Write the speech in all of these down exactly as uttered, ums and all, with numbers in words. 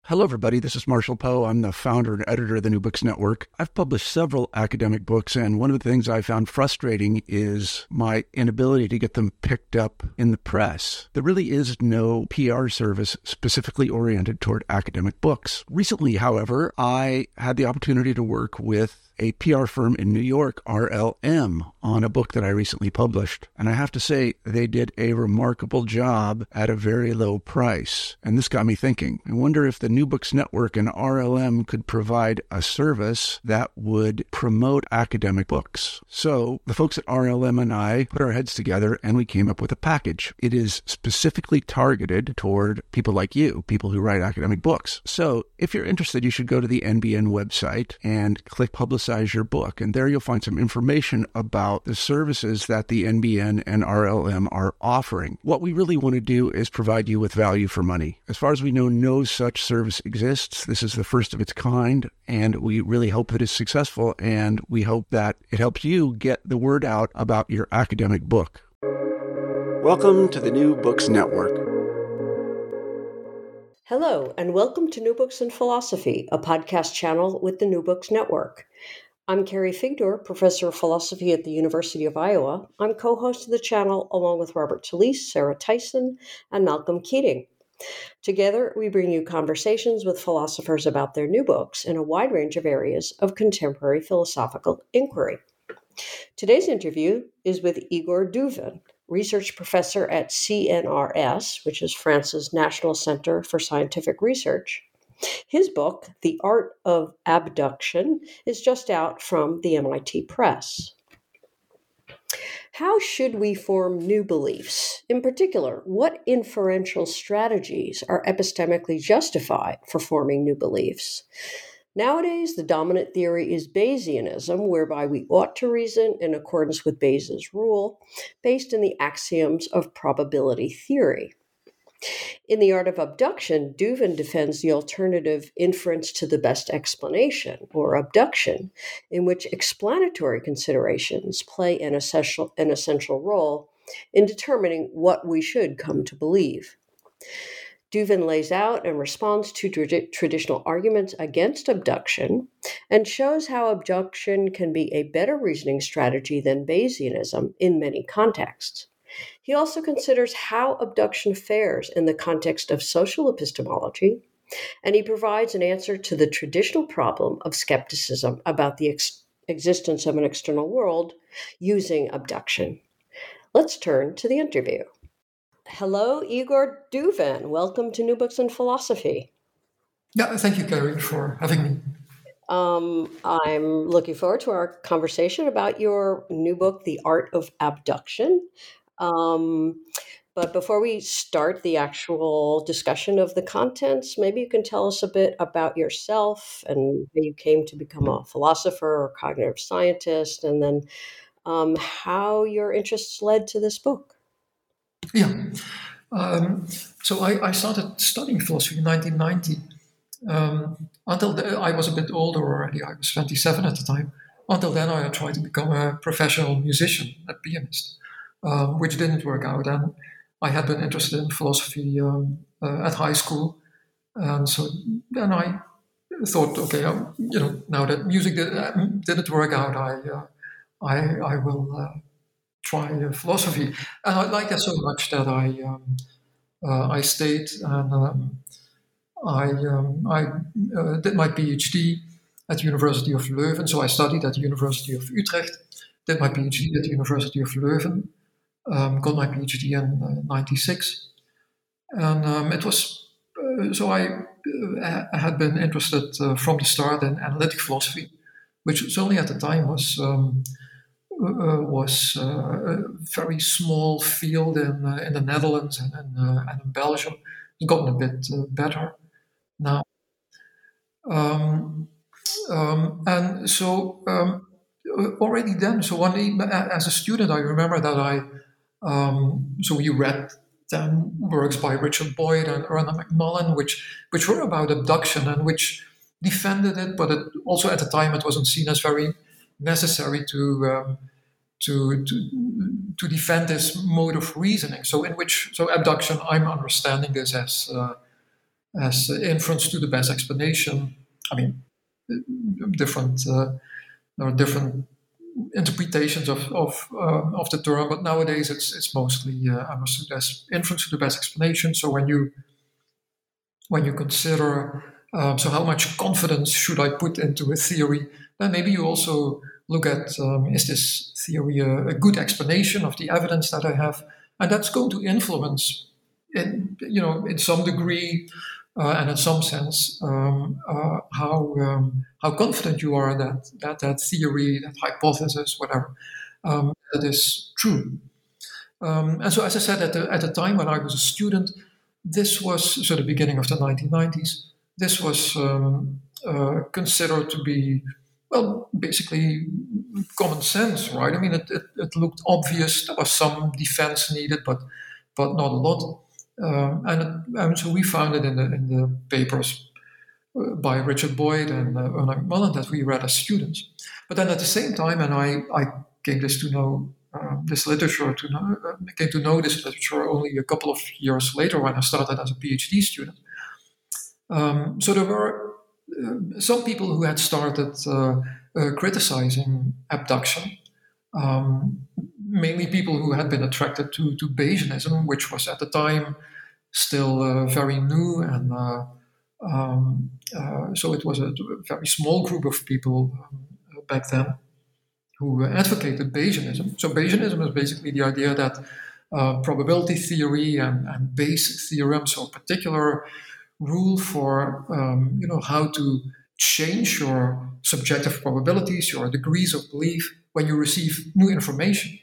Hello, everybody. This is Marshall Poe. I'm the founder and editor of the New Books Network. I've published several academic books, and one of the things I found frustrating is my inability to get them picked up in the press. There really is no P R service specifically oriented toward academic books. Recently, however, I had the opportunity to work with a P R firm in New York, R L M, on a book that I recently published. And I have to say, they did a remarkable job at a very low price. And this got me thinking. I wonder if the New Books Network and R L M could provide a service that would promote academic books. So the folks at R L M and I put our heads together and we came up with a package. It is specifically targeted toward people like you, people who write academic books. So if you're interested, you should go to the N B N website and click Publicize your book. And there you'll find some information about the services that the N B N and R L M are offering. What we really want to do is provide you with value for money. As far as we know, no such service exists. This is the first of its kind, and we really hope that it's successful, and we hope that it helps you get the word out about your academic book. Welcome to the New Books Network. Hello, and welcome to New Books in Philosophy, a podcast channel with the New Books Network. I'm Carrie Figdor, professor of philosophy at the University of Iowa. I'm co-host of the channel along with Robert Talisse, Sarah Tyson, and Malcolm Keating. Together, we bring you conversations with philosophers about their new books in a wide range of areas of contemporary philosophical inquiry. Today's interview is with Igor Duvin, research professor at C N R S, which is France's National Center for Scientific Research. His book, The Art of Abduction, is just out from the M I T Press. How should we form new beliefs? In particular, what inferential strategies are epistemically justified for forming new beliefs? Nowadays, the dominant theory is Bayesianism, whereby we ought to reason in accordance with Bayes' rule, based in the axioms of probability theory. In The Art of Abduction, Duvin defends the alternative inference to the best explanation, or abduction, in which explanatory considerations play an essential, an essential role in determining what we should come to believe. Duvin lays out and responds to tra- traditional arguments against abduction and shows how abduction can be a better reasoning strategy than Bayesianism in many contexts. He also considers how abduction fares in the context of social epistemology, and he provides an answer to the traditional problem of skepticism about the ex- existence of an external world using abduction. Let's turn to the interview. Hello, Igor Duvin. Welcome to New Books in Philosophy. Yeah, thank you, Carrie, for having me. Um, I'm looking forward to our conversation about your new book, The Art of Abduction. Um, but before we start the actual discussion of the contents, maybe you can tell us a bit about yourself and how you came to become a philosopher or cognitive scientist, and then um, how your interests led to this book. Yeah. Um, so I, I started studying philosophy in nineteen ninety. Um, until the, I was a bit older already. I was twenty-seven at the time. Until then, I had tried to become a professional musician, a pianist. Um, which didn't work out. And I had been interested in philosophy um, uh, at high school. And so then I thought, okay, um, you know, now that music did, uh, didn't work out, I uh, I, I will uh, try uh, philosophy. And I liked that so much that I um, uh, I stayed and um, I um, I uh, did my PhD at the University of Leuven. So I studied at the University of Utrecht, did my PhD at the University of Leuven. Um, got my PhD in ninety-six, and um, it was uh, so I uh, had been interested uh, from the start in analytic philosophy, which certainly at the time was um, uh, was uh, a very small field in uh, in the Netherlands and in, uh, and in Belgium. It's gotten a bit uh, better now, um, um, and so um, already then. So one as a student, I remember that I. Um, so we read then works by Richard Boyd and Erna McMullen, which which were about abduction and which defended it, but it also at the time it wasn't seen as very necessary to um, to, to to defend this mode of reasoning. So in which so abduction, I'm understanding this as uh, as uh, inference to the best explanation. I mean, different uh, there are different interpretations of of, uh, of the term, but nowadays it's it's mostly uh, understood as inference to the best explanation. So when you when you consider um, so how much confidence should I put into a theory, then maybe you also look at um, is this theory a, a good explanation of the evidence that I have, and that's going to influence, in you know in some degree. Uh, and in some sense, um, uh, how um, how confident you are that that that theory, that hypothesis, whatever, um, that is true. Um, and so, as I said, at the at the time when I was a student, this was so the beginning of the nineteen nineties. This was um, uh, considered to be, well, basically common sense, right? I mean, it, it, it looked obvious. There was some defense needed, but but not a lot. Um, and, and so we found it in the in the papers uh, by Richard Boyd and uh, Erna Mullen that we read as students. But then at the same time, and I, I came this to know uh, this literature to know, uh, came to know this literature only a couple of years later when I started as a PhD student. Um, so there were uh, some people who had started uh, uh, criticizing abduction. Um, mainly people who had been attracted to, to Bayesianism, which was at the time still uh, very new. And uh, um, uh, so it was a, a very small group of people um, back then who advocated Bayesianism. So Bayesianism is basically the idea that uh, probability theory and, and Bayes' theorem, so a particular rule for um, you know how to change your subjective probabilities, your degrees of belief, when you receive new information.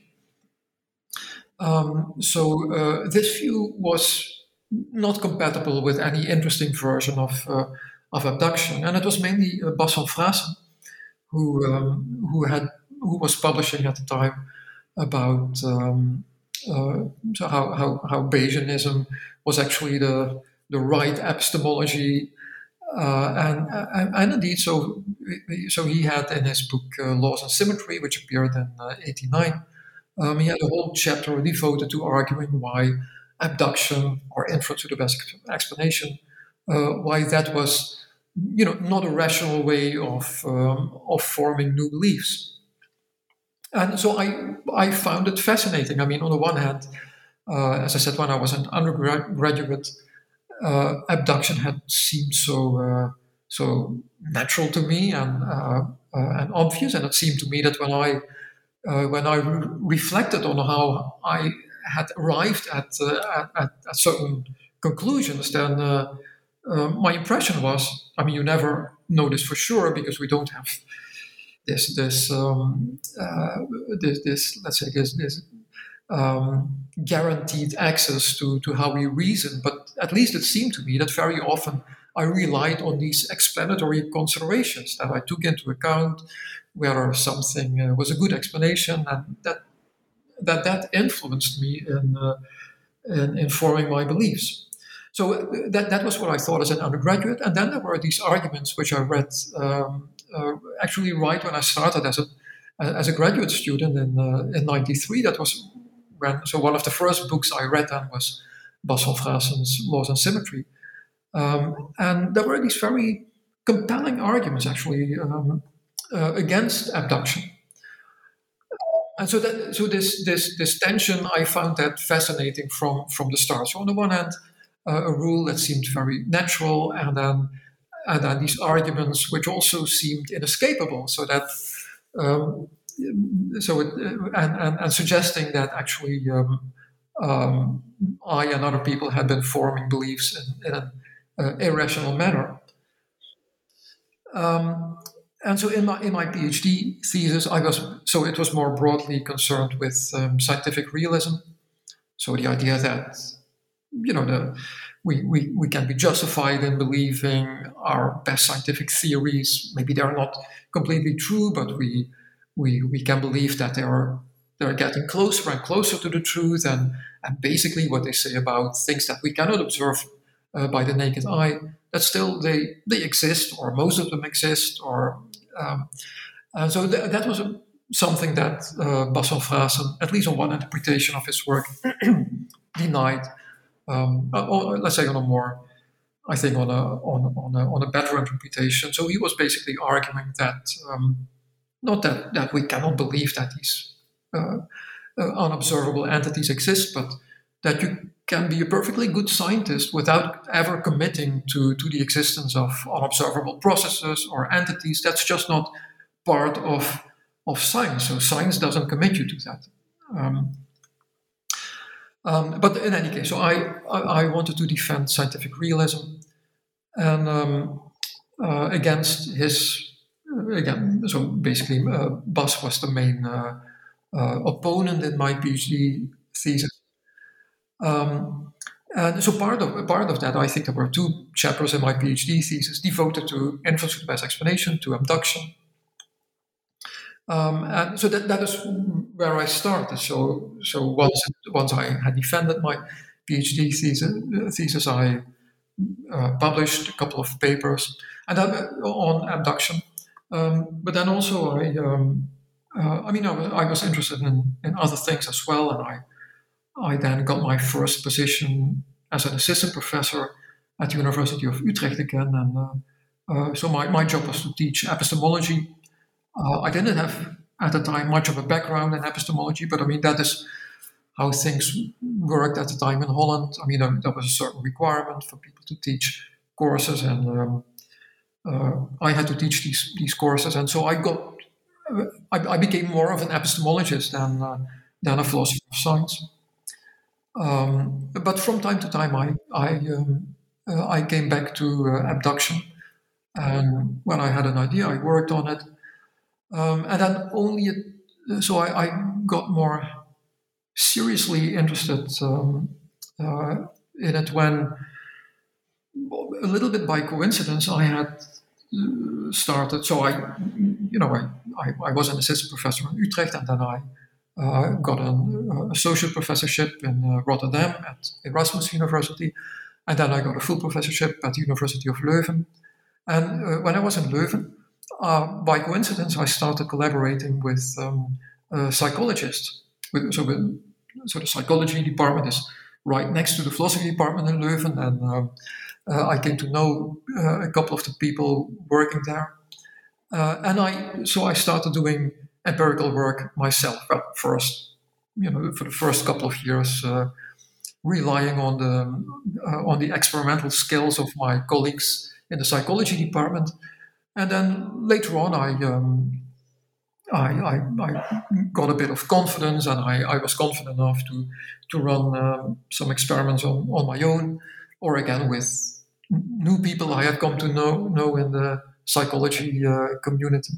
Um, so uh, this view was not compatible with any interesting version of uh, of abduction, and it was mainly uh, Bas van Fraassen who um, who had who was publishing at the time about um, uh, so how, how how Bayesianism was actually the the right epistemology. Uh, and, and, and indeed, so so he had in his book uh, Laws and Symmetry, which appeared in uh, eighty-nine, um, he had a whole chapter devoted to arguing why abduction or inference to the best explanation, uh, why that was, you know, not a rational way of um, of forming new beliefs. And so I I found it fascinating. I mean, on the one hand, uh, as I said, when I was an undergraduate. Uh, abduction had seemed so uh, so natural to me and uh, uh, and obvious, and it seemed to me that when I uh, when I re- reflected on how I had arrived at uh, at, at certain conclusions, then uh, uh, my impression was, I mean, you never know this for sure because we don't have this this um, uh, this, this let's say this this. Um, guaranteed access to, to how we reason, but at least it seemed to me that very often I relied on these explanatory considerations that I took into account whether something uh, was a good explanation, and that that that influenced me in, uh, in in forming my beliefs. So that that was what I thought as an undergraduate, and then there were these arguments which I read um, uh, actually right when I started as a as a graduate student in uh, in ninety-three. That was when, so one of the first books I read then was Bas van Fraassen's Laws and Symmetry. Um, and there were these very compelling arguments, actually, um, uh, against abduction. And so that, so this, this, this tension, I found that fascinating from, from the start. So on the one hand, uh, a rule that seemed very natural, and then, and then these arguments which also seemed inescapable, so that... Um, So, it, and, and, and suggesting that actually um, um, I and other people had been forming beliefs in, in an uh, irrational manner. Um, and so, in my in my PhD thesis, I was so it was more broadly concerned with um, scientific realism. So the idea that you know the we, we we can be justified in believing our best scientific theories. Maybe they're not completely true, but we We we can believe that they are they're getting closer and closer to the truth, and, and basically what they say about things that we cannot observe uh, by the naked eye, that still they they exist, or most of them exist, or um, and so th- that was a, something that uh, Bas van Fraassen, at least on one interpretation of his work, denied. Um, or let's say on a more I think, on a on on a, on a better interpretation. So he was basically arguing that um, not that that we cannot believe that these uh, uh, unobservable entities exist, but that you can be a perfectly good scientist without ever committing to to the existence of unobservable processes or entities. That's just not part of of science. So science doesn't commit you to that. Um, um, but in any case, so I, I I wanted to defend scientific realism, and um, uh, against his again. So basically, uh, Bas was the main uh, uh, opponent in my PhD thesis. Um, and so part of part of that, I think there were two chapters in my PhD thesis devoted to inference with best explanation, to abduction. Um, and so that, that is where I started. So so once once I had defended my PhD thesis, thesis I uh, published a couple of papers and then, uh, on abduction. Um, but then also I um, uh, I mean I was, I was interested in, in other things as well, and I I then got my first position as an assistant professor at the University of Utrecht again, and uh, uh, so my, my job was to teach epistemology. Uh, I didn't have at the time much of a background in epistemology, but I mean that is how things worked at the time in Holland. I mean there, there was a certain requirement for people to teach courses, and um, uh, I had to teach these these courses, and so I got uh, I, I became more of an epistemologist than uh, than a philosopher of science. Um, but from time to time, I I, um, uh, I came back to uh, abduction, and when I had an idea, I worked on it, um, and then only it, so I, I got more seriously interested um, uh, in it when, a little bit by coincidence, I had uh, started. So I, you know, I, I, I was an assistant professor in Utrecht, and then I. Uh, got an uh, associate professorship in uh, Rotterdam at Erasmus University, and then I got a full professorship at the University of Leuven. And uh, when I was in Leuven, uh, by coincidence, I started collaborating with um, a psychologist. With, so, with, so the psychology department is right next to the philosophy department in Leuven, and um, uh, I came to know uh, a couple of the people working there. Uh, and I so I started doing empirical work myself. Well, first, you know, for the first couple of years, uh, relying on the uh, on the experimental skills of my colleagues in the psychology department, and then later on, I um, I, I, I got a bit of confidence, and I, I was confident enough to to run um, some experiments on, on my own, or again with new people I had come to know know in the psychology uh, community.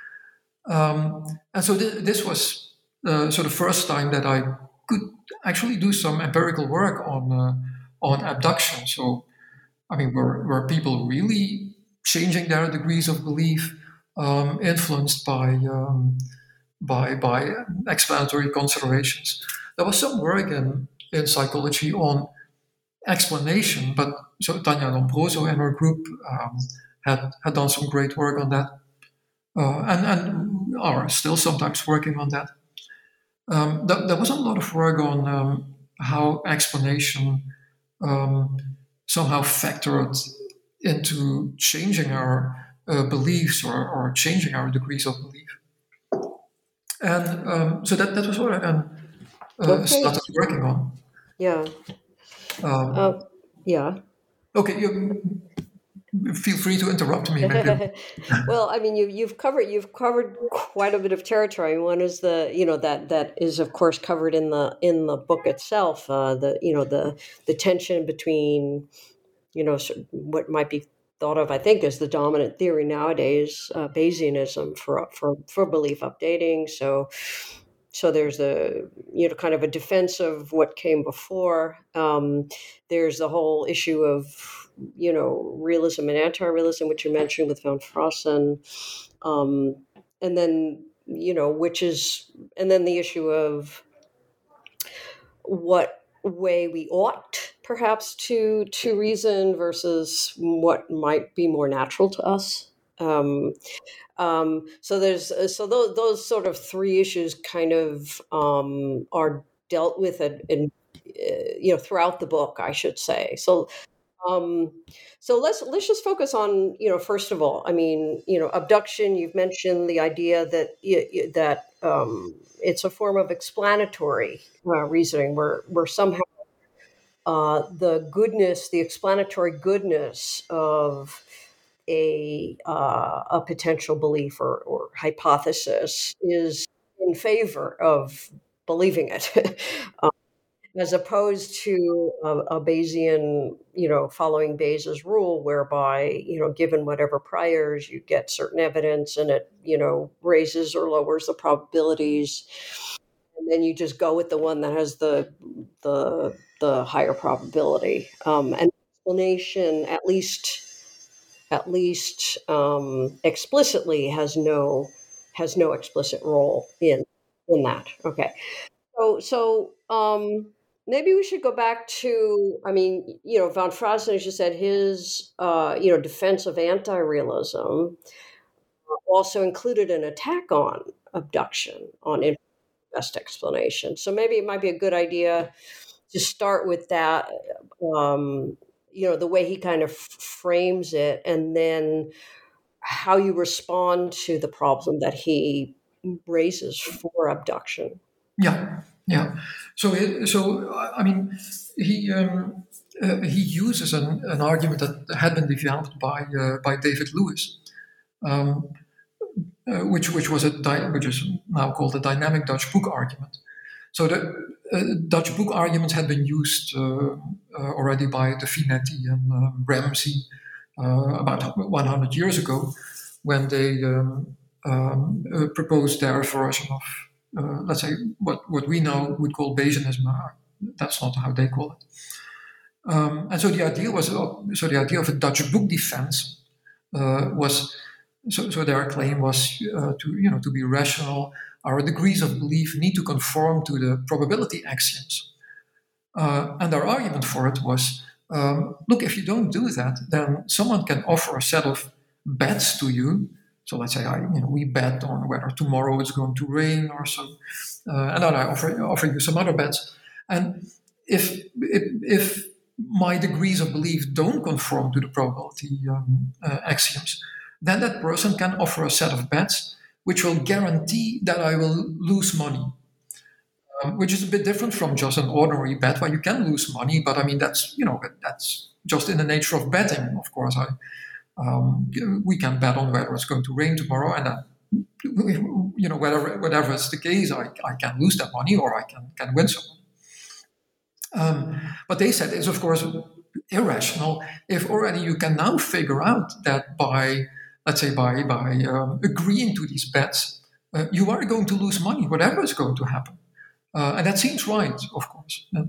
Um, and so th- this was uh, so the first time that I could actually do some empirical work on uh, on abduction. So, I mean, were were people really changing their degrees of belief, um, influenced by um, by by explanatory considerations? There was some work in in psychology on explanation, but so Tanya Lombroso and her group um, had had done some great work on that. Uh, and, and are still sometimes working on that. Um, th- there was a lot of work on um, how explanation um, somehow factored into changing our uh, beliefs or, or changing our degrees of belief. And um, so that, that was what I then uh, okay. started working on. Yeah. Um, uh, yeah. Okay. You, Feel free to interrupt me. Well, I mean, you, you've covered you've covered quite a bit of territory. One is the you know that that is of course covered in the in the book itself. Uh, the you know the the tension between you know what might be thought of, I think, as the dominant theory nowadays, uh, Bayesianism for for for belief updating. So. So there's a, you know, kind of a defense of what came before. Um, there's the whole issue of, you know, realism and anti-realism, which you mentioned with Van Frossen. Um, and then, you know, which is, and then the issue of what way we ought perhaps to, to reason versus what might be more natural to us. Um, Um, so there's so those those sort of three issues kind of um, are dealt with in, in uh, you know throughout the book, I should say. So Um, so let's let's just focus on, you know, first of all, I mean, you know, abduction. You've mentioned the idea that y- y- that um, it's a form of explanatory uh, reasoning, where where somehow uh, the goodness, the explanatory goodness of a uh, a potential belief or, or hypothesis is in favor of believing it. As opposed to a, a Bayesian, you know, following Bayes' rule, whereby, you know, given whatever priors, you get certain evidence and it, you know, raises or lowers the probabilities. And then you just go with the one that has the the the higher probability. Um, and explanation, at least at least um, explicitly, has no has no explicit role in in that. Okay. So, so um, maybe we should go back to, I mean, you know, von Franzen, as you said, his, uh, you know, defense of anti-realism also included an attack on abduction, on best explanation. So maybe it might be a good idea to start with that, um, you know, the way he kind of frames it, and then how you respond to the problem that he raises for abduction. Yeah, yeah. So, it, so I mean, he um, uh, he uses an, an argument that had been developed by uh, by David Lewis, um, uh, which which was a dy- which is now called the dynamic Dutch book argument. So the uh, Dutch book arguments had been used uh, uh, already by De Finetti and uh, Ramsey uh, about one hundred years ago, when they um, um, uh, proposed their version of, uh, let's say, what, what we now would call Bayesianism. That's not how they call it. Um, and so the idea was, uh, so the idea of a Dutch book defense uh, was, so, so their claim was uh, to, you know, to be rational. Our degrees of belief need to conform to the probability axioms. Uh, and our argument for it was, um, look, if you don't do that, then someone can offer a set of bets to you. So let's say I, you know, we bet on whether tomorrow it's going to rain or so, uh, and then I offer offer you some other bets. And if if, if my degrees of belief don't conform to the probability um, uh, axioms, then that person can offer a set of bets which will guarantee that I will lose money. Um, which is a bit different from just an ordinary bet where you can lose money, but I mean that's you know that's just in the nature of betting. Of course, I um, we can bet on whether it's going to rain tomorrow, and then you know whatever whatever is the case, I, I can lose that money or I can can win some. Um, but they said it's of course irrational if already you can now figure out that by let's say by by um, agreeing to these bets, uh, you are going to lose money, whatever is going to happen. Uh, and that seems right, of course. Yeah.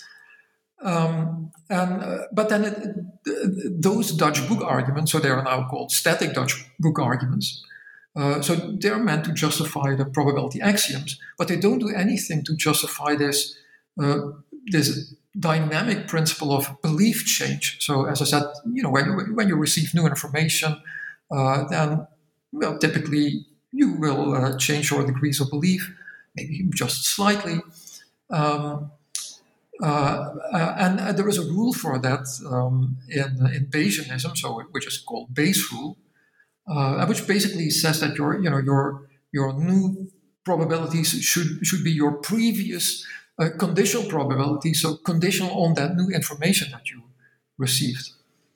Um, and uh, but then it, it, those Dutch book arguments, so they are now called static Dutch book arguments. Uh, so they're meant to justify the probability axioms, but they don't do anything to justify this uh, this dynamic principle of belief change. So as I said, you know, when you, when you receive new information, uh, then well, typically you will uh, change your degrees of belief, maybe just slightly. Um, uh, uh, and uh, there is a rule for that um, in, in Bayesianism, so which is called Bayes' rule, uh, which basically says that your you know your your new probabilities should should be your previous uh, conditional probability, so conditional on that new information that you received.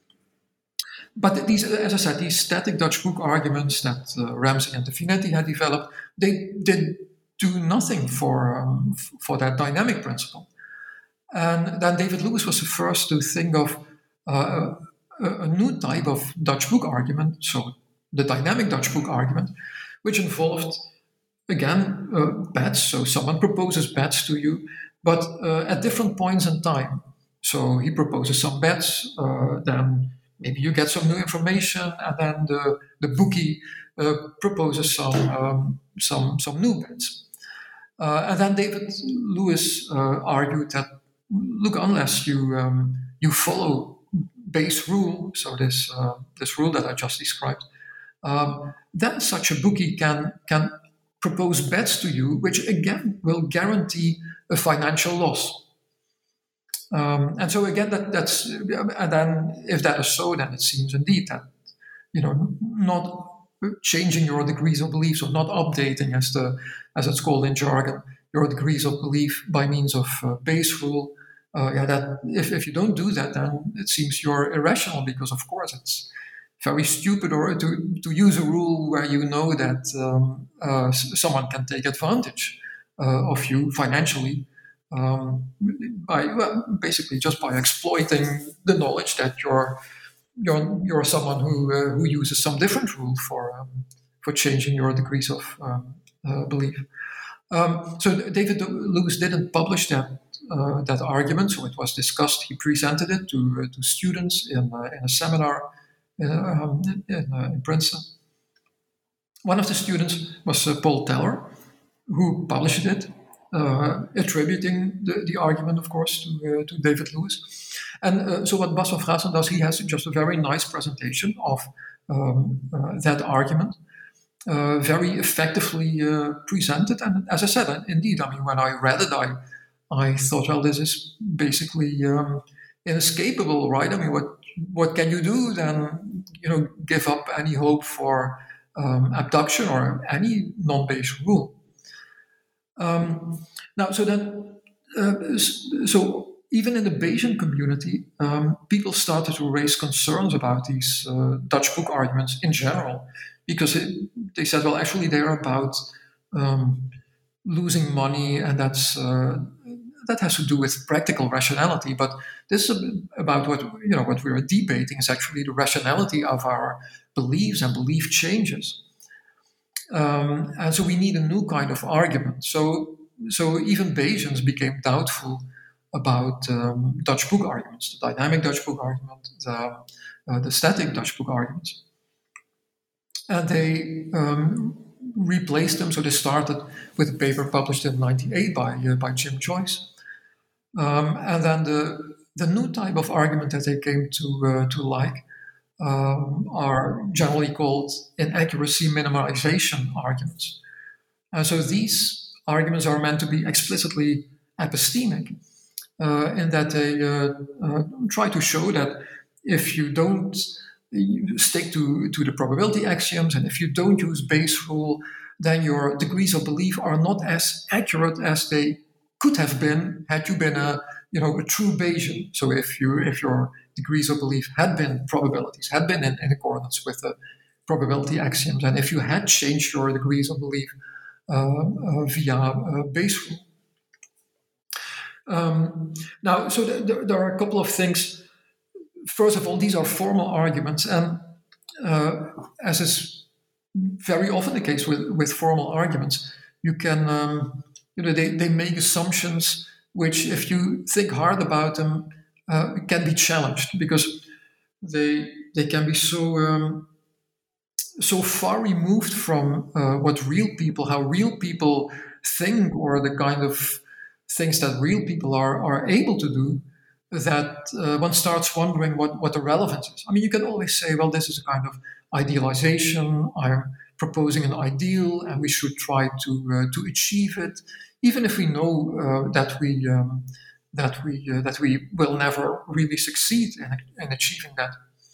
But these, as I said, these static Dutch book arguments that uh, Ramsey and De Finetti had developed, they did do nothing for um, for that dynamic principle. And then David Lewis was the first to think of uh, a, a new type of Dutch book argument, so the dynamic Dutch book argument, which involved, again, uh, bets. So someone proposes bets to you, but uh, at different points in time. So he proposes some bets, uh, then maybe you get some new information, and then the, the bookie uh, proposes some, um, some, some new bets. Uh, and then David Lewis uh, argued that, look, unless you um, you follow Bayes' rule, so this uh, this rule that I just described, um, then such a bookie can can propose bets to you, which again will guarantee a financial loss. Um, and so again, that, that's and then if that is so, then it seems indeed that, you know, not changing your degrees of beliefs or not updating, as the as it's called in jargon, your degrees of belief by means of uh, Bayes' rule. Uh, yeah, that if, if you don't do that, then it seems you're irrational, because of course it's very stupid or to, to use a rule where you know that um, uh, someone can take advantage uh, of you financially um, by well, basically just by exploiting the knowledge that you're you're you're someone who uh, who uses some different rule for um, for changing your degrees of um, uh, belief. Um, so David Lewis didn't publish that uh, that argument, so it was discussed. He presented it to uh, to students in uh, in a seminar in, um, in, uh, in Princeton. One of the students was uh, Paul Teller, who published it, uh, attributing the, the argument, of course, to uh, to David Lewis. And uh, so what Bas van Fraassen does, he has just a very nice presentation of um, uh, that argument. Uh, very effectively uh, presented, and as I said, indeed, I mean, when I read it, I, I thought, well, this is basically um, inescapable, right? I mean, what what can you do then? You know, give up any hope for um, abduction or any non-Bayesian rule. Um, now, so then, uh, so even in the Bayesian community, um, people started to raise concerns about these uh, Dutch book arguments in general. Because it, they said, well, actually, they're about um, losing money, and that's uh, that has to do with practical rationality. But this is about what you know what we're debating is actually the rationality of our beliefs and belief changes. Um, and so we need a new kind of argument. So, so even Bayesians became doubtful about um, Dutch book arguments, the dynamic Dutch book argument, the, uh, the static Dutch book arguments. And they um, replaced them. So they started with a paper published in ninety-eight by uh, by Jim Joyce, um, and then the the new type of argument that they came to uh, to like um, are generally called inaccuracy minimization arguments. And so these arguments are meant to be explicitly epistemic, uh, in that they uh, uh, try to show that if you don't you stick to, to the probability axioms, and if you don't use Bayes' rule, then your degrees of belief are not as accurate as they could have been had you been a you know a true Bayesian. So if you if your degrees of belief had been probabilities, had been in, in accordance with the probability axioms, and if you had changed your degrees of belief uh, uh, via uh, Bayes' rule. Um, now, so th- th- there are a couple of things. First of all, these are formal arguments, and uh, as is very often the case with, with formal arguments, you can, um, you know, they, they make assumptions which, if you think hard about them, uh, can be challenged because they they can be so um, so far removed from uh, what real people, how real people think, or the kind of things that real people are are able to do, that uh, one starts wondering what, what the relevance is. I mean, you can always say, well, this is a kind of idealization. I'm proposing an ideal, and we should try to uh, to achieve it, even if we know uh, that we um, that we uh, that we will never really succeed in, in achieving that.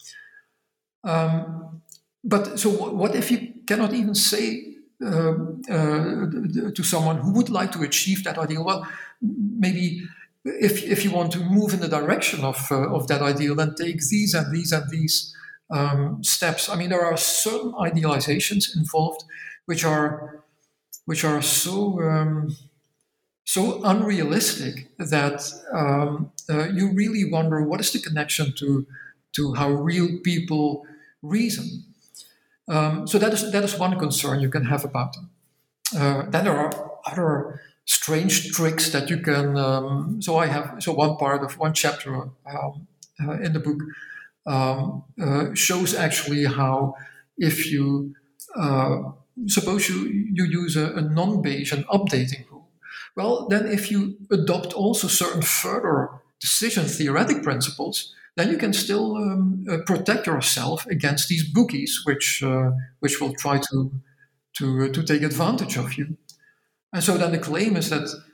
Um, but so, what if you cannot even say uh, uh, to someone who would like to achieve that ideal? Well, maybe. If if you want to move in the direction of uh, of that ideal, then take these and these and these um, steps. I mean, there are certain idealizations involved, which are which are so um, so unrealistic that um, uh, you really wonder what is the connection to to how real people reason. Um, so that is that is one concern you can have about them. Uh, then there are other strange tricks that you can. Um, so I have so one part of one chapter um, uh, in the book um, uh, shows actually how if you uh, suppose you you use a, a non-Bayesian updating rule, well then if you adopt also certain further decision theoretic principles, then you can still um, uh, protect yourself against these bookies, which uh, which will try to to uh, to take advantage of you. And so then the claim is that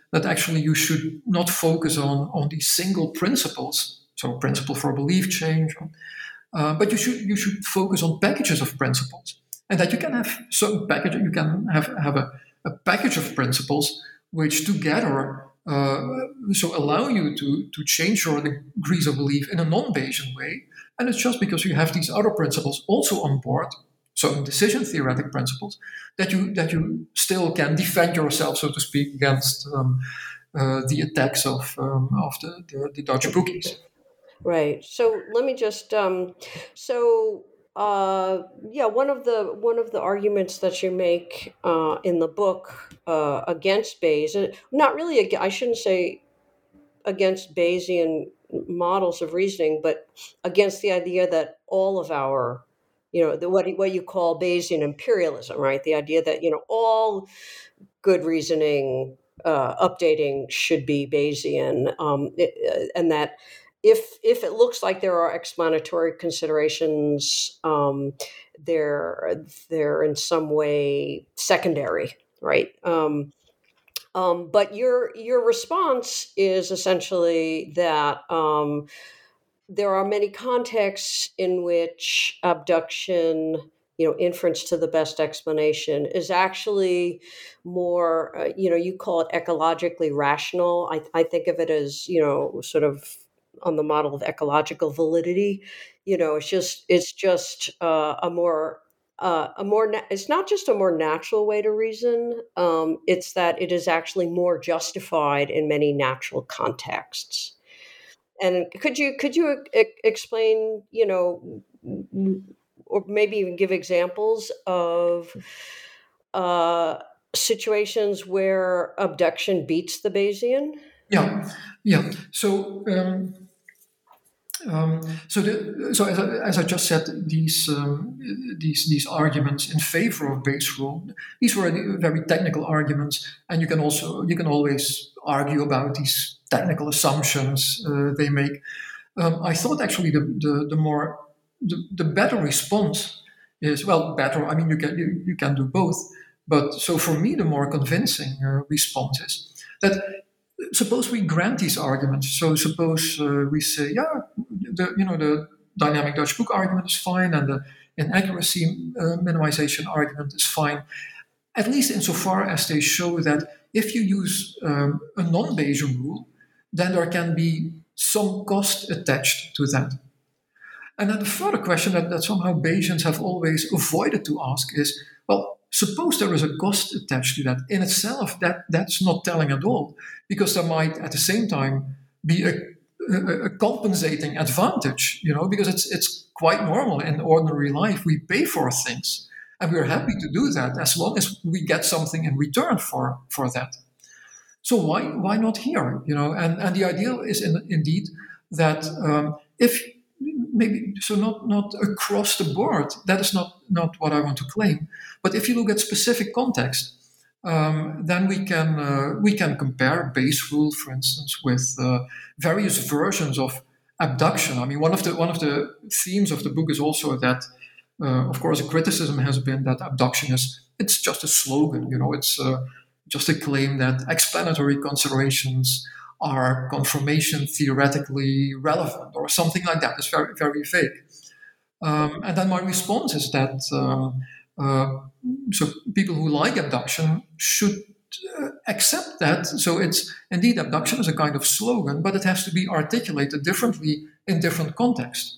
that actually you should not focus on, on these single principles, so principle for belief change, uh, but you should you should focus on packages of principles, and that you can have certain package, you can have have a, a package of principles which together uh, so allow you to to change your degrees of belief in a non-Bayesian way, and it's just because you have these other principles also on board, certain decision theoretic principles, that you that you still can defend yourself, so to speak, against um, uh, the attacks of um, of the, the, the Dutch bookies. Right. So let me just um, so uh, yeah, one of the one of the arguments that you make uh, in the book uh, against Bayes, not really, ag- I shouldn't say against Bayesian models of reasoning, but against the idea that all of our, you know, the, what what you call Bayesian imperialism, right? The idea that, you know, all good reasoning uh, updating should be Bayesian, um, it, uh, and that if if it looks like there are explanatory considerations, um, they're they're in some way secondary, right? Um, um, but your your response is essentially that um, there are many contexts in which abduction, you know, inference to the best explanation is actually more, uh, you know, you call it ecologically rational. I, I think of it as, you know, sort of on the model of ecological validity. You know, it's just it's just uh, a more uh, a more na- it's not just a more natural way to reason. Um, it's that it is actually more justified in many natural contexts. And could you could you e- explain, you know, or maybe even give examples of uh, situations where abduction beats the Bayesian? Yeah, yeah. So. Um, Um, so, the, so as, I, as I just said, these um, these these arguments in favor of Bayes' rule, these were very technical arguments, and you can also you can always argue about these technical assumptions uh, they make. Um, I thought actually the the, the more the, the better response is, well, better. I mean, you can you, you can do both, but so for me the more convincing uh, response is that. Suppose we grant these arguments. So suppose uh, we say, yeah, the, you know, the dynamic Dutch book argument is fine, and the inaccuracy uh, minimization argument is fine, at least insofar as they show that if you use um, a non-Bayesian rule, then there can be some cost attached to that. And then the further question that, that somehow Bayesians have always avoided to ask is, well, suppose there is a cost attached to that. In itself, that, that's not telling at all, because there might at the same time be a, a, a compensating advantage, you know, because it's it's quite normal in ordinary life. We pay for things, and we're happy to do that as long as we get something in return for, for that. So why why not here, you know? And and the idea is in, indeed that um, if maybe so not not across the board, that is not not what I want to claim, but if you look at specific context, um, then we can uh, we can compare Bayes' rule, for instance, with uh, various versions of abduction. I mean, one of the one of the themes of the book is also that, uh, of course, a criticism has been that abduction is it's just a slogan, you know, it's uh, just a claim that explanatory considerations are confirmation theoretically relevant or something like that. It's very, very vague. Um, and then my response is that um, uh, so people who like abduction should uh, accept that. So it's indeed abduction is a kind of slogan, but it has to be articulated differently in different contexts.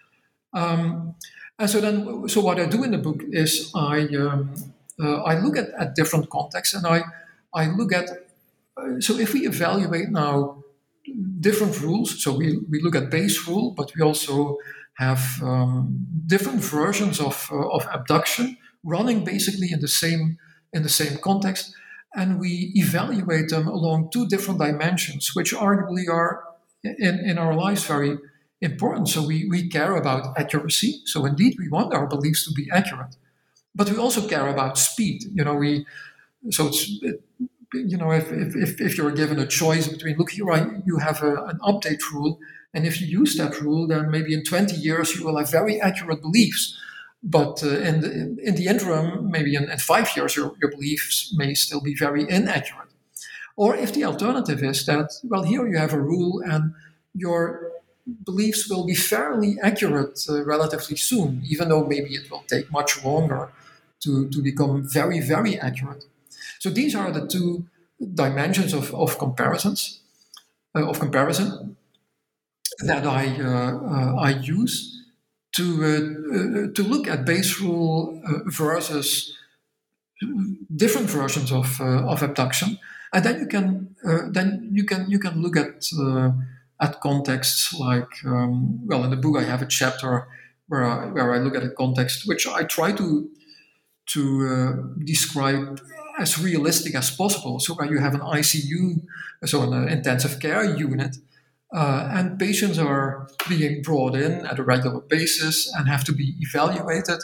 Um, and so then, so what I do in the book is I um, uh, I look at, at different contexts, and I I look at uh, so if we evaluate now different rules, so we, we look at Bayes' rule, but we also have um, different versions of uh, of abduction running basically in the same in the same context, and we evaluate them along two different dimensions, which arguably are in, in our lives very important. So we, we care about accuracy. So indeed, we want our beliefs to be accurate, but we also care about speed. You know, we so it's. It, You know, if, if, if you're given a choice between, look, here I, you have a, an update rule, and if you use that rule, then maybe in twenty years you will have very accurate beliefs. But uh, in, the, in the interim, maybe in, in five years, your, your beliefs may still be very inaccurate. Or if the alternative is that, well, here you have a rule and your beliefs will be fairly accurate uh, relatively soon, even though maybe it will take much longer to, to become very, very accurate. So these are the two dimensions of, of comparisons, uh, of comparison that I, uh, uh, I use to, uh, uh, to look at Bayes' rule uh, versus different versions of, uh, of abduction. And then you can uh, then you can you can look at uh, at contexts like um, well, in the book I have a chapter where I, where I look at a context which I try to to uh, describe as realistic as possible. So where you have an I C U, so an intensive care unit, uh, and patients are being brought in at a regular basis and have to be evaluated.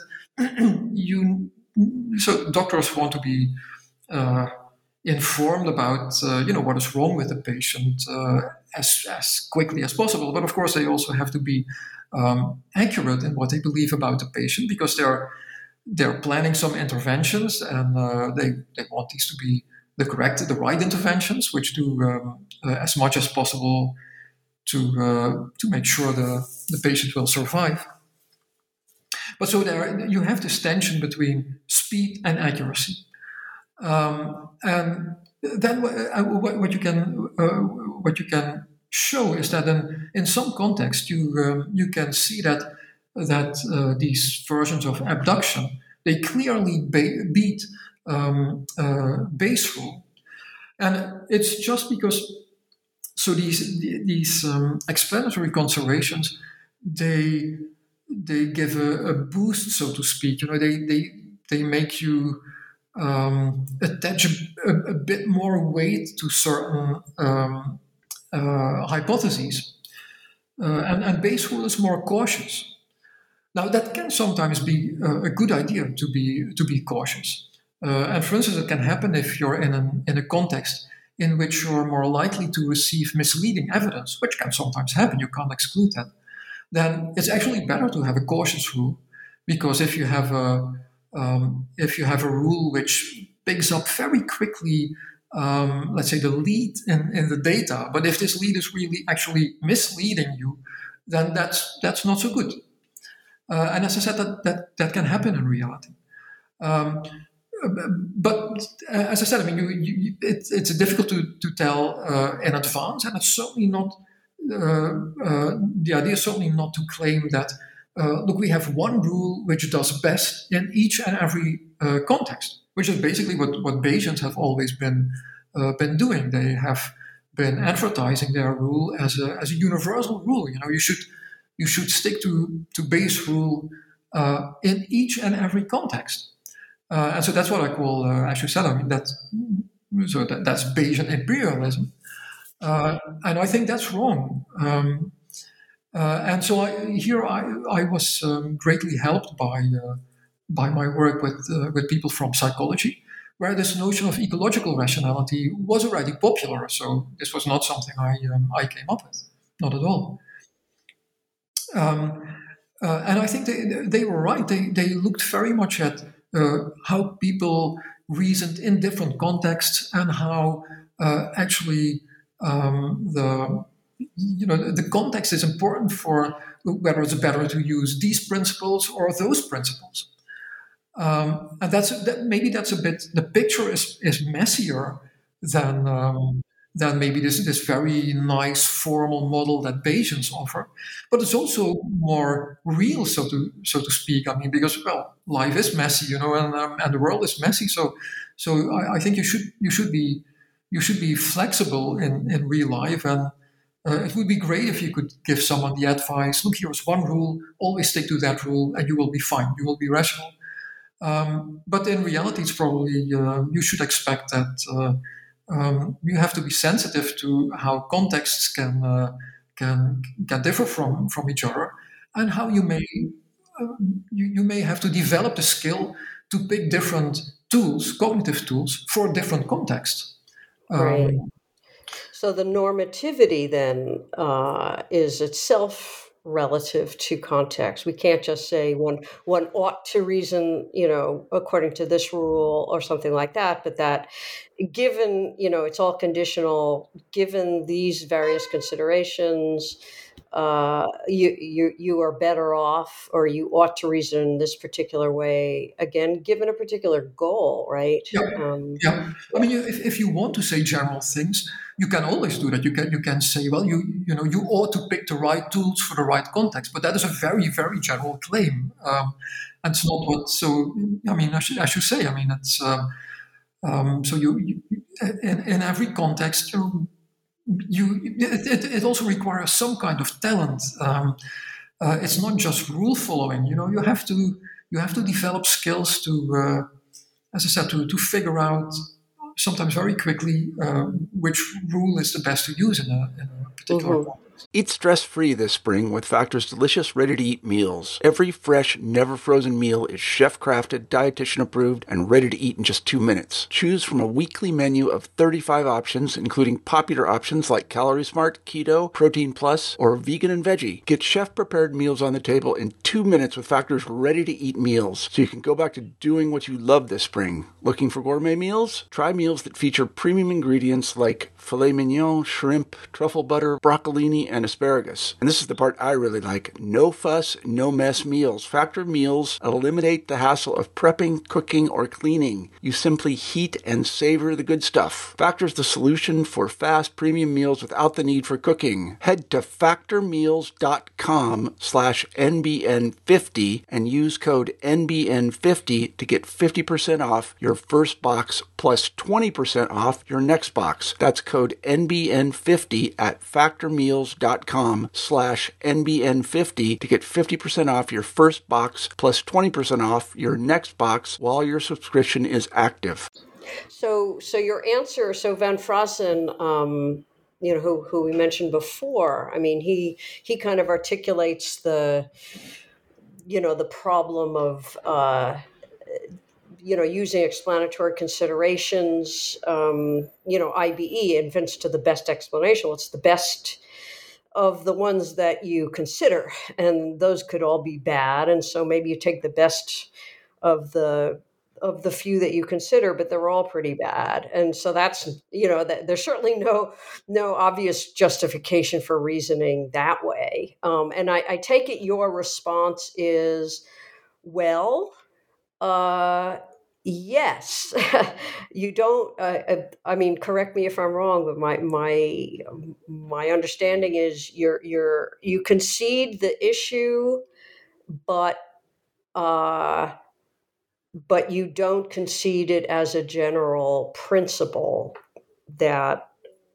you so doctors want to be uh, informed about uh, you know what is wrong with the patient uh, as as quickly as possible. But of course, they also have to be um, accurate in what they believe about the patient, because they're they're planning some interventions, and uh, they they want these to be the correct, the right interventions, which do um, uh, as much as possible to uh, to make sure the the patient will survive. But so there you have this tension between speed and accuracy. Um, and then uh, what you can uh, what you can show is that in, in some context you um, you can see that that uh, these versions of abduction, they clearly be- beat um, uh, Bayes' rule, and it's just because so these these um, explanatory considerations they they give a, a boost, so to speak. You know, they they they make you Um, attach a, a bit more weight to certain um, uh, hypotheses. Uh, and, and Bayes' rule is more cautious. Now, that can sometimes be uh, a good idea to be to be cautious. Uh, and for instance, it can happen if you're in, an, in a context in which you're more likely to receive misleading evidence, which can sometimes happen, you can't exclude that. Then it's actually better to have a cautious rule, because if you have a Um, if you have a rule which picks up very quickly, um, let's say, the lead in, in the data, but if this lead is really actually misleading you, then that's that's not so good. Uh, and as I said, that, that, that can happen in reality. Um, but uh, as I said, I mean, you, you, it, it's difficult to, to tell uh, in advance, and it's certainly not, uh, uh, the idea is certainly not to claim that Uh, look, we have one rule which does best in each and every uh, context, which is basically what, what Bayesians have always been uh, been doing. They have been advertising their rule as a as a universal rule. You know, you should you should stick to to Bayes' rule uh, in each and every context. Uh, and so that's what I call, uh, as you said, I mean that so that, that's Bayesian imperialism, uh, and I think that's wrong. Um, Uh, and so I, here I, I was um, greatly helped by uh, by my work with uh, with people from psychology, where this notion of ecological rationality was already popular. So this was not something I um, I came up with, not at all. Um, uh, and I think they they were right. They they looked very much at uh, how people reasoned in different contexts, and how uh, actually um, the you know, the context is important for whether it's better to use these principles or those principles. Um, and that's that, maybe that's a bit, the picture is, is messier than um, than maybe this, this very nice formal model that Bayesians offer. But it's also more real, so to so to speak. I mean, because, well, life is messy, you know, and um, and the world is messy. So so I, I think you should you should be you should be flexible in, in real life. And Uh, it would be great if you could give someone the advice, look, here's one rule, always stick to that rule, and you will be fine, you will be rational. Um, but in reality, it's probably, uh, you should expect that uh, um, you have to be sensitive to how contexts can uh, can can differ from, from each other, and how you may, uh, you, you may have to develop the skill to pick different tools, cognitive tools, for different contexts. Um, right. So the normativity then uh, is itself relative to context. We can't just say one one ought to reason, you know, according to this rule or something like that, but that given, you know, it's all conditional, given these various considerations, uh, you you you are better off, or you ought to reason in this particular way, again, given a particular goal, right? Yeah, Um, yeah. I mean, if, if you want to say general things, you can always do that. You can you can say, well, you you know, you ought to pick the right tools for the right context. But that is a very very general claim, um, and it's not what. So I mean, I should I should say, I mean, it's um, um, so you, you in in every context you. You, it, it, it also requires some kind of talent. Um, uh, it's not just rule following. You know, you have to you have to develop skills to, uh, as I said, to to figure out sometimes very quickly uh, which rule is the best to use in a, in a particular mhm. context. Eat stress-free this spring with Factor's delicious, ready-to-eat meals. Every fresh, never-frozen meal is chef-crafted, dietitian-approved, and ready to eat in just two minutes. Choose from a weekly menu of thirty-five options, including popular options like Calorie Smart, Keto, Protein Plus, or Vegan and Veggie. Get chef-prepared meals on the table in two minutes with Factor's ready-to-eat meals, so you can go back to doing what you love this spring. Looking for gourmet meals? Try meals that feature premium ingredients like filet mignon, shrimp, truffle butter, broccolini, and asparagus. And this is the part I really like. No fuss, no mess meals. Factor meals eliminate the hassle of prepping, cooking, or cleaning. You simply heat and savor the good stuff. Factor's the solution for fast premium meals without the need for cooking. Head to factormeals.com slash NBN50 and use code N B N fifty to get fifty percent off your first box plus twenty percent off your next box. That's code N B N fifty at factormeals.com slash NBN50 to get fifty percent off your first box plus twenty percent off your next box while your subscription is active. So, so your answer, so Van Fraassen, um, you know, who who we mentioned before, I mean, he he kind of articulates the, you know, the problem of, uh, you know, using explanatory considerations, um, you know, I B E invents to the best explanation. What's the best of the ones that you consider? And those could all be bad. And so maybe you take the best of the of the few that you consider, but they're all pretty bad. And so that's, you know, that there's certainly no no obvious justification for reasoning that way. Um, and I, I take it your response is, well, uh, yes, you don't. Uh, uh, I mean, correct me if I'm wrong, but my my my understanding is you're you're you concede the issue, but uh, but you don't concede it as a general principle that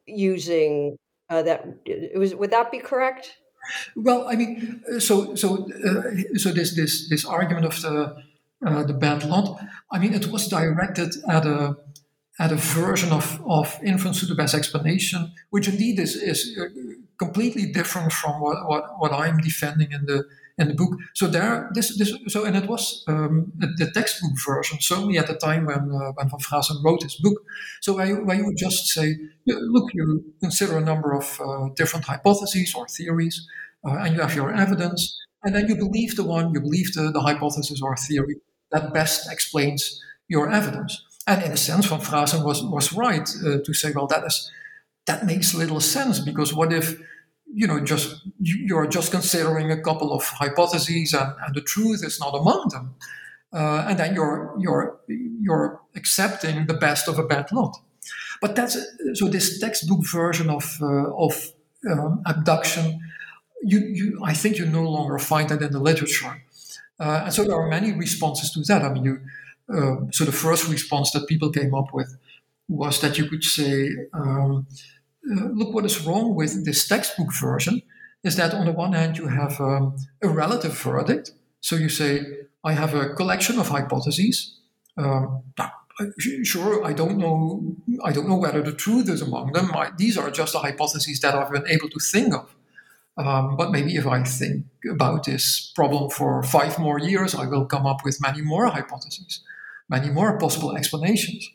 using uh, that it was. Would that be correct? Well, I mean, so so uh, so this this this argument of the uh, the bad lot. I mean, it was directed at a at a version of of inference to the best explanation, which indeed is is completely different from what, what, what I'm defending in the in the book. So there, this this so and it was um, the, the textbook version, certainly at the time when uh, when Van Fraassen wrote his book. So where you, where you would just say, look, you consider a number of uh, different hypotheses or theories, uh, and you have your evidence, and then you believe the one, you believe the, the hypothesis or theory that best explains your evidence. And in a sense, Van Fraassen was was right uh, to say, well, that is that makes little sense, because what if you know just you're just considering a couple of hypotheses and, and the truth is not among them, uh, and then you're you're you're accepting the best of a bad lot. But that's so this textbook version of uh, of um, abduction. You you I think you no longer find that in the literature, uh, and so there are many responses to that. I mean, you. Uh, so the first response that people came up with was that you could say, um, uh, look, what is wrong with this textbook version is that on the one hand you have um, a relative verdict. So you say, I have a collection of hypotheses. Um, sure, I don't know. I don't know whether the truth is among them. I, these are just the hypotheses that I've been able to think of. Um, but maybe if I think about this problem for five more years, I will come up with many more hypotheses, many more possible explanations.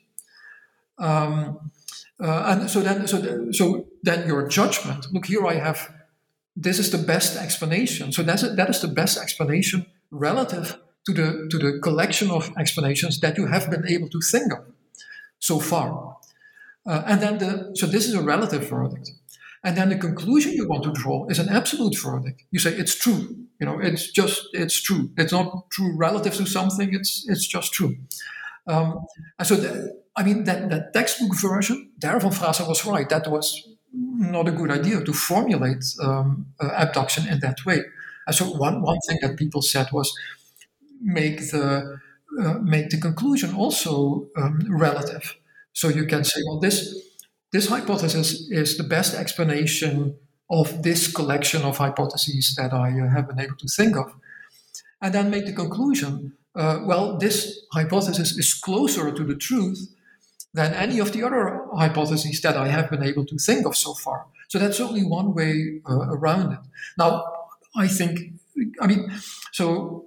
Um, uh, and so then, so, the, so then your judgment. Look, here I have this is the best explanation. So that's a, that is the best explanation relative to the to the collection of explanations that you have been able to think of so far. Uh, and then the so this is a relative verdict. And then the conclusion you want to draw is an absolute verdict. You say it's true. You know, it's just it's true. It's not true relative to something. It's it's just true. Um, and so, the, I mean, that, that textbook version, there Van Fraassen was right. That was not a good idea to formulate um, uh, abduction in that way. And so, one one thing that people said was make the uh, make the conclusion also um, relative. So you can say, well, this. This hypothesis is the best explanation of this collection of hypotheses that I uh, have been able to think of. And then make the conclusion, uh, well, this hypothesis is closer to the truth than any of the other hypotheses that I have been able to think of so far. So that's only one way uh, around it. Now, I think, I mean, so,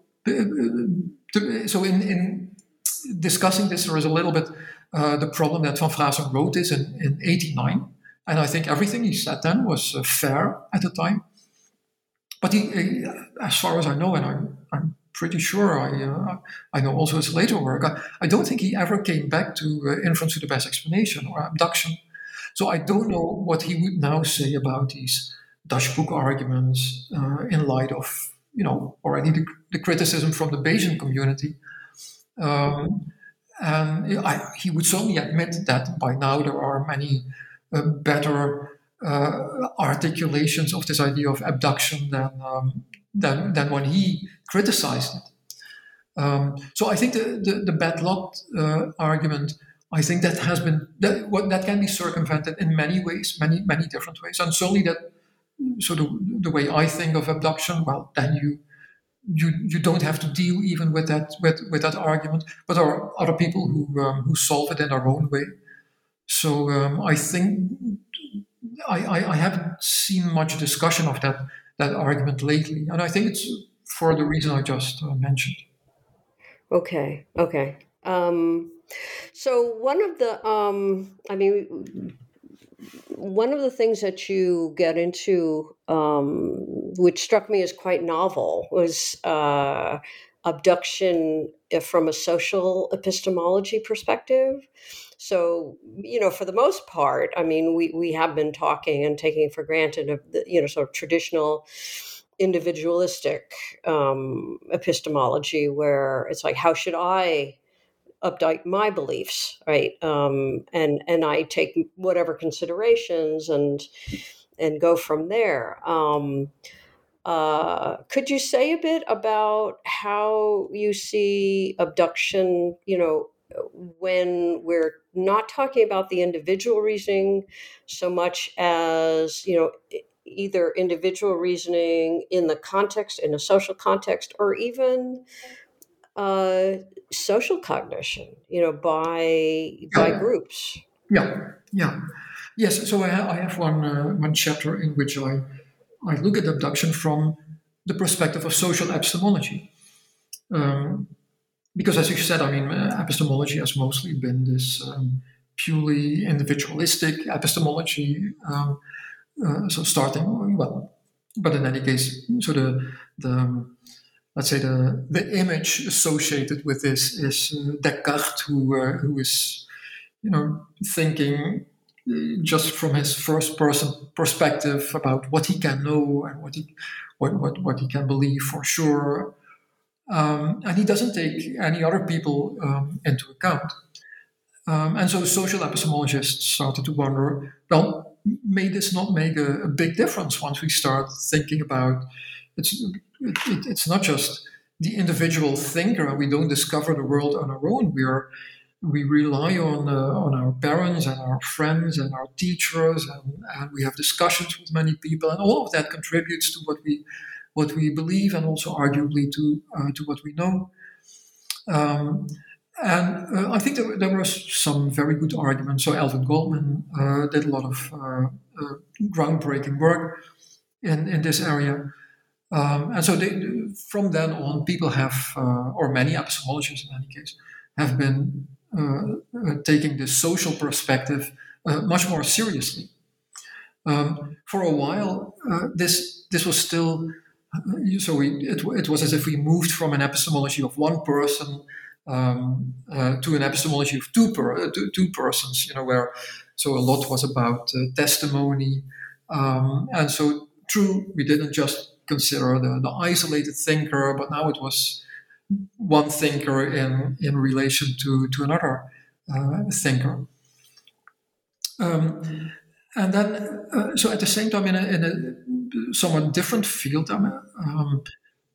uh, so in, in discussing this, there is a little bit Uh, the problem that Van Fraassen wrote this in, in eighty-nine. And I think everything he said then was uh, fair at the time. But he, he, as far as I know, and I'm, I'm pretty sure I uh, I know also his later work, I, I don't think he ever came back to uh, inference to the best explanation or abduction. So I don't know what he would now say about these Dutch book arguments uh, in light of, you know, already the, the criticism from the Bayesian community. Um, And I, he would certainly admit that by now there are many uh, better uh, articulations of this idea of abduction than, um, than, than when he criticized it. Um, so I think the, the, the bad luck uh, argument, I think that has been, that, what, that can be circumvented in many ways, many, many different ways. And certainly that, so the, the way I think of abduction, well, then you, You you don't have to deal even with that with, with that argument, but there are other people who um, who solve it in their own way. So um, I think I, I, I haven't seen much discussion of that that argument lately, and I think it's for the reason I just uh, mentioned. Okay, okay. Um, so one of the um, I mean. One of the things that you get into, um, which struck me as quite novel, was uh, abduction from a social epistemology perspective. So, you know, for the most part, I mean, we, we have been talking and taking for granted of the, you know, sort of traditional individualistic um, epistemology, where it's like, how should I update my beliefs, right? Um, and and I take whatever considerations and and go from there. Um, uh, could you say a bit about how you see abduction? You know, when we're not talking about the individual reasoning so much as, you know, either individual reasoning in the context, in a social context, or even uh, social cognition, you know, by by Yeah, groups. yeah, yeah. Yes. So I, ha- I have one uh, one chapter in which I I look at abduction from the perspective of social epistemology, um, because as you said, I mean, uh, epistemology has mostly been this um, purely individualistic epistemology. Um, uh, so starting well, but in any case, so the the um, let's say the, the image associated with this is uh, Descartes, who uh, who is, you know, thinking just from his first person perspective about what he can know and what he what what, what he can believe for sure, um, and he doesn't take any other people um, into account. Um, and so social epistemologists started to wonder, well, may this not make a, a big difference once we start thinking about it's it, it, it's not just the individual thinker, and we don't discover the world on our own. We are we rely on uh, on our parents and our friends and our teachers, and, and we have discussions with many people, and all of that contributes to what we what we believe, and also arguably to uh, to what we know. Um, and uh, I think there, there were some very good arguments. So Alvin Goldman uh, did a lot of uh, uh, groundbreaking work in, in this area. Um, and so they, from then on, people have, uh, or many epistemologists in any case, have been uh, uh, taking the social perspective uh, much more seriously. Um, for a while, uh, this this was still uh, so. We, it, it was as if we moved from an epistemology of one person um, uh, to an epistemology of two per, uh, two, two persons. You know, where so a lot was about uh, testimony, um, and so true. We didn't just consider the, the isolated thinker, but now it was one thinker in in relation to to another uh, thinker. Um, And then, uh, so at the same time, in a, in a somewhat different field, um, um,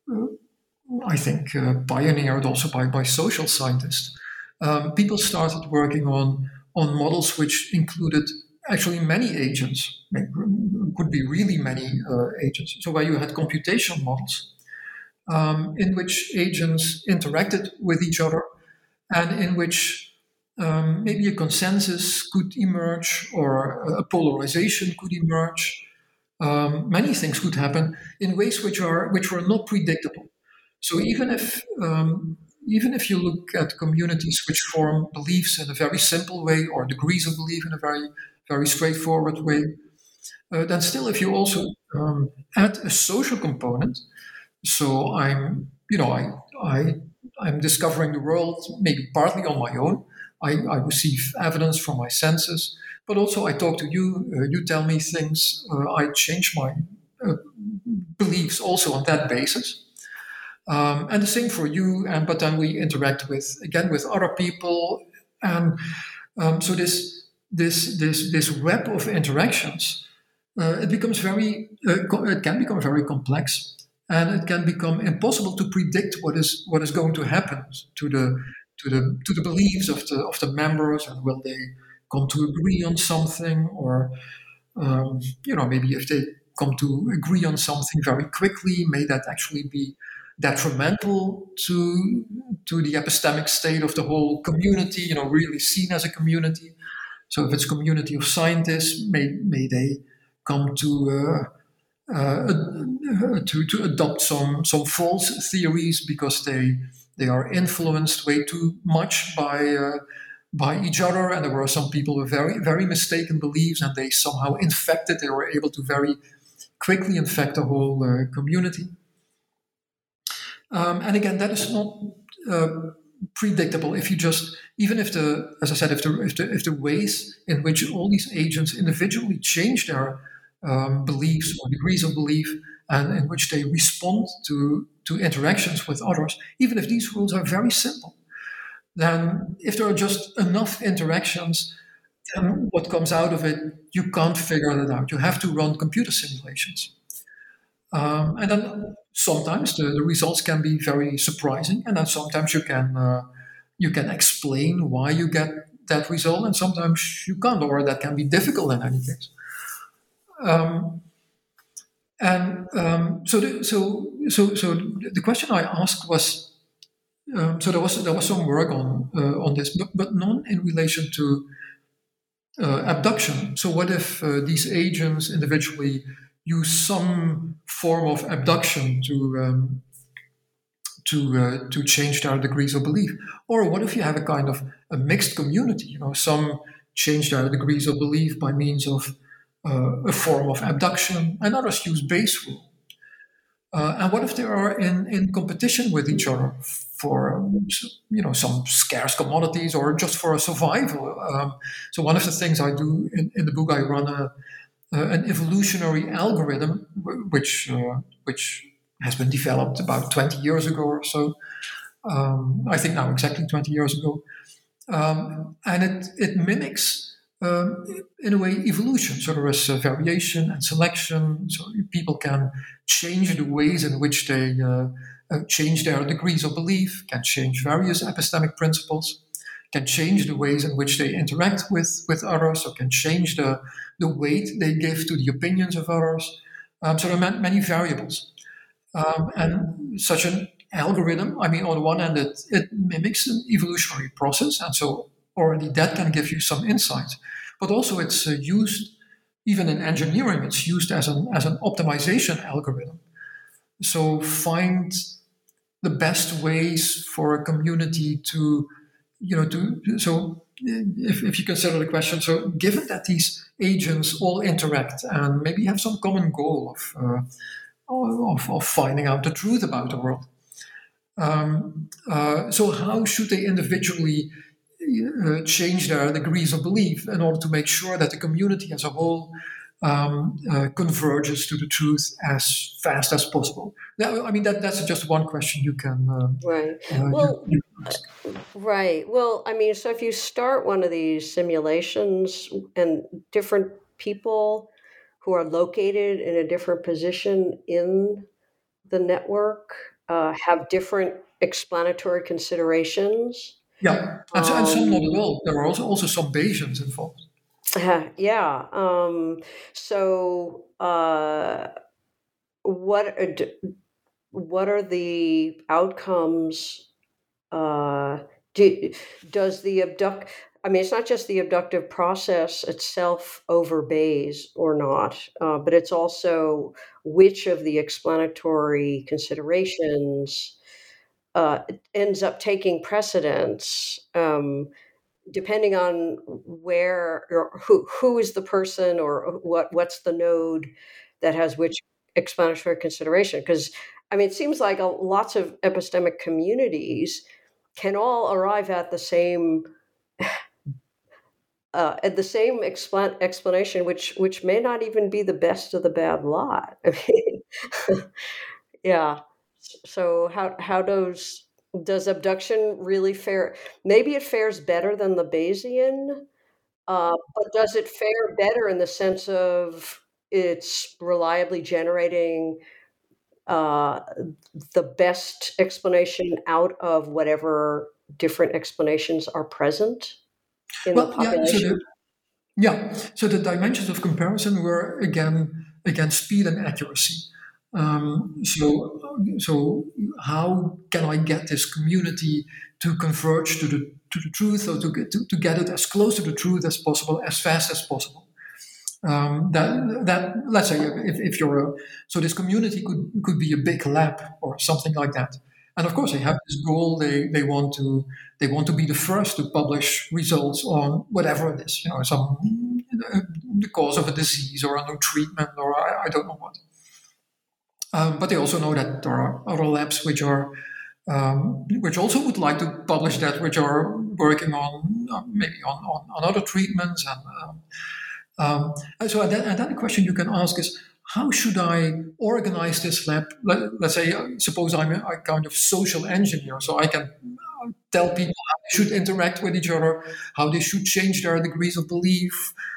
I think uh, pioneered also by, by social scientists, um, people started working on, on models which included actually many agents, could be really many uh, agents. So where you had computational models um, in which agents interacted with each other and in which Um, maybe a consensus could emerge or a polarization could emerge. Um, many things could happen in ways which are which were not predictable. So even if um, even if you look at communities which form beliefs in a very simple way or degrees of belief in a very very straightforward way, uh, then still if you also um, add a social component, so I'm you know I I I'm discovering the world maybe partly on my own. I, I receive evidence from my senses, but also I talk to you, uh, you tell me things, uh, I change my uh, beliefs also on that basis. Um, and the same for you, and but then we interact with, again, with other people. And um, so this, this, this, this web of interactions, uh, it becomes very, uh, it can become very complex, and it can become impossible to predict what is, what is going to happen to the, to the to the beliefs of the of the members, and will they come to agree on something, or um, you know maybe if they come to agree on something very quickly, may that actually be detrimental to to the epistemic state of the whole community? You know, really seen as a community. So if it's a community of scientists, may may they come to uh, uh, to to adopt some some false theories because they. They are influenced way too much by uh, by each other, and there were some people with very very mistaken beliefs, and they somehow infected. They were able to very quickly infect the whole uh, community. Um, and again, that is not uh, predictable. If you just even if the as I said, if the if the if the ways in which all these agents individually change their um, beliefs or degrees of belief, and in which they respond to to interactions with others, even if these rules are very simple, then if there are just enough interactions, then what comes out of it, you can't figure that out. You have to run computer simulations. Um, and then sometimes the, the results can be very surprising, and then sometimes you can uh, you can explain why you get that result, and sometimes you can't, or that can be difficult in any case. Um, And um, so, the, so, so, so the question I asked was, um, so there was there was some work on uh, on this, but, but none in relation to uh, abduction. So, what if uh, these agents individually use some form of abduction to um, to uh, to change their degrees of belief, or what if you have a kind of a mixed community? You know, some change their degrees of belief by means of Uh, a form of abduction, and others use base rule. Uh, and what if they are in, in competition with each other for, you know, some scarce commodities or just for survival? Um, so one of the things I do in, in the book, I run a, uh, an evolutionary algorithm, which uh, which has been developed about twenty years ago or so. Um, I think now exactly twenty years ago, um, and it it mimics. Um, in a way, evolution. So there is uh, variation and selection. So people can change the ways in which they uh, uh, change their degrees of belief, can change various epistemic principles, can change the ways in which they interact with, with others, or can change the, the weight they give to the opinions of others. Um, so there are many variables. Um, and such an algorithm, I mean, on the one hand, it, it mimics an evolutionary process, and so already that can give you some insights. But also it's uh, used, even in engineering, it's used as an, as an optimization algorithm. So find the best ways for a community to you know, to so if, if you consider the question, so given that these agents all interact and maybe have some common goal of uh, of, of finding out the truth about the world, um, uh, so how should they individually uh, change their degrees of belief in order to make sure that the community as a whole um, uh, converges to the truth as fast as possible? Now, I mean, that that's just one question you can uh, Right. uh, Well, you, you can ask. right. Well, I mean, so if you start one of these simulations and different people who are located in a different position in the network uh, have different explanatory considerations. Yeah, and, so, and some not Um, at all. There are also, also some Bayesians involved. yeah. Um, so, uh, what are, d- what are the outcomes? Uh, do, does the abduct? I mean, it's not just the abductive process itself over Bayes or not, uh, but it's also which of the explanatory considerations uh, ends up taking precedence, um, depending on where or who who is the person or what what's the node that has which explanatory consideration. Because I mean, it seems like a, lots of epistemic communities can all arrive at the same uh, at the same explan- explanation, which which may not even be the best of the bad lot. I mean, yeah. So how how does does abduction really fare? Maybe it fares better than the Bayesian, uh, but does it fare better in the sense of it's reliably generating uh, the best explanation out of whatever different explanations are present in the Well, yeah. So population? the yeah, so the dimensions of comparison were again again speed and accuracy. Um, so so how can I get this community to converge to the to the truth, or to get to, to get it as close to the truth as possible, as fast as possible? Um, that that let's say if, if you're a, so this community could could be a big lab or something like that, and of course they have this goal. They they want to they want to be the first to publish results on whatever it is, you know, some the cause of a disease or a new treatment or I, I don't know what. Um, but they also know that there are other labs which are um, which also would like to publish that, which are working on uh, maybe on, on, on other treatments and. Um, Um, and so, and then, and then the question you can ask is, how should I organize this lab? Let, let's say, uh, suppose I'm a, a kind of social engineer, so I can uh, tell people how they should interact with each other, how they should change their degrees of belief.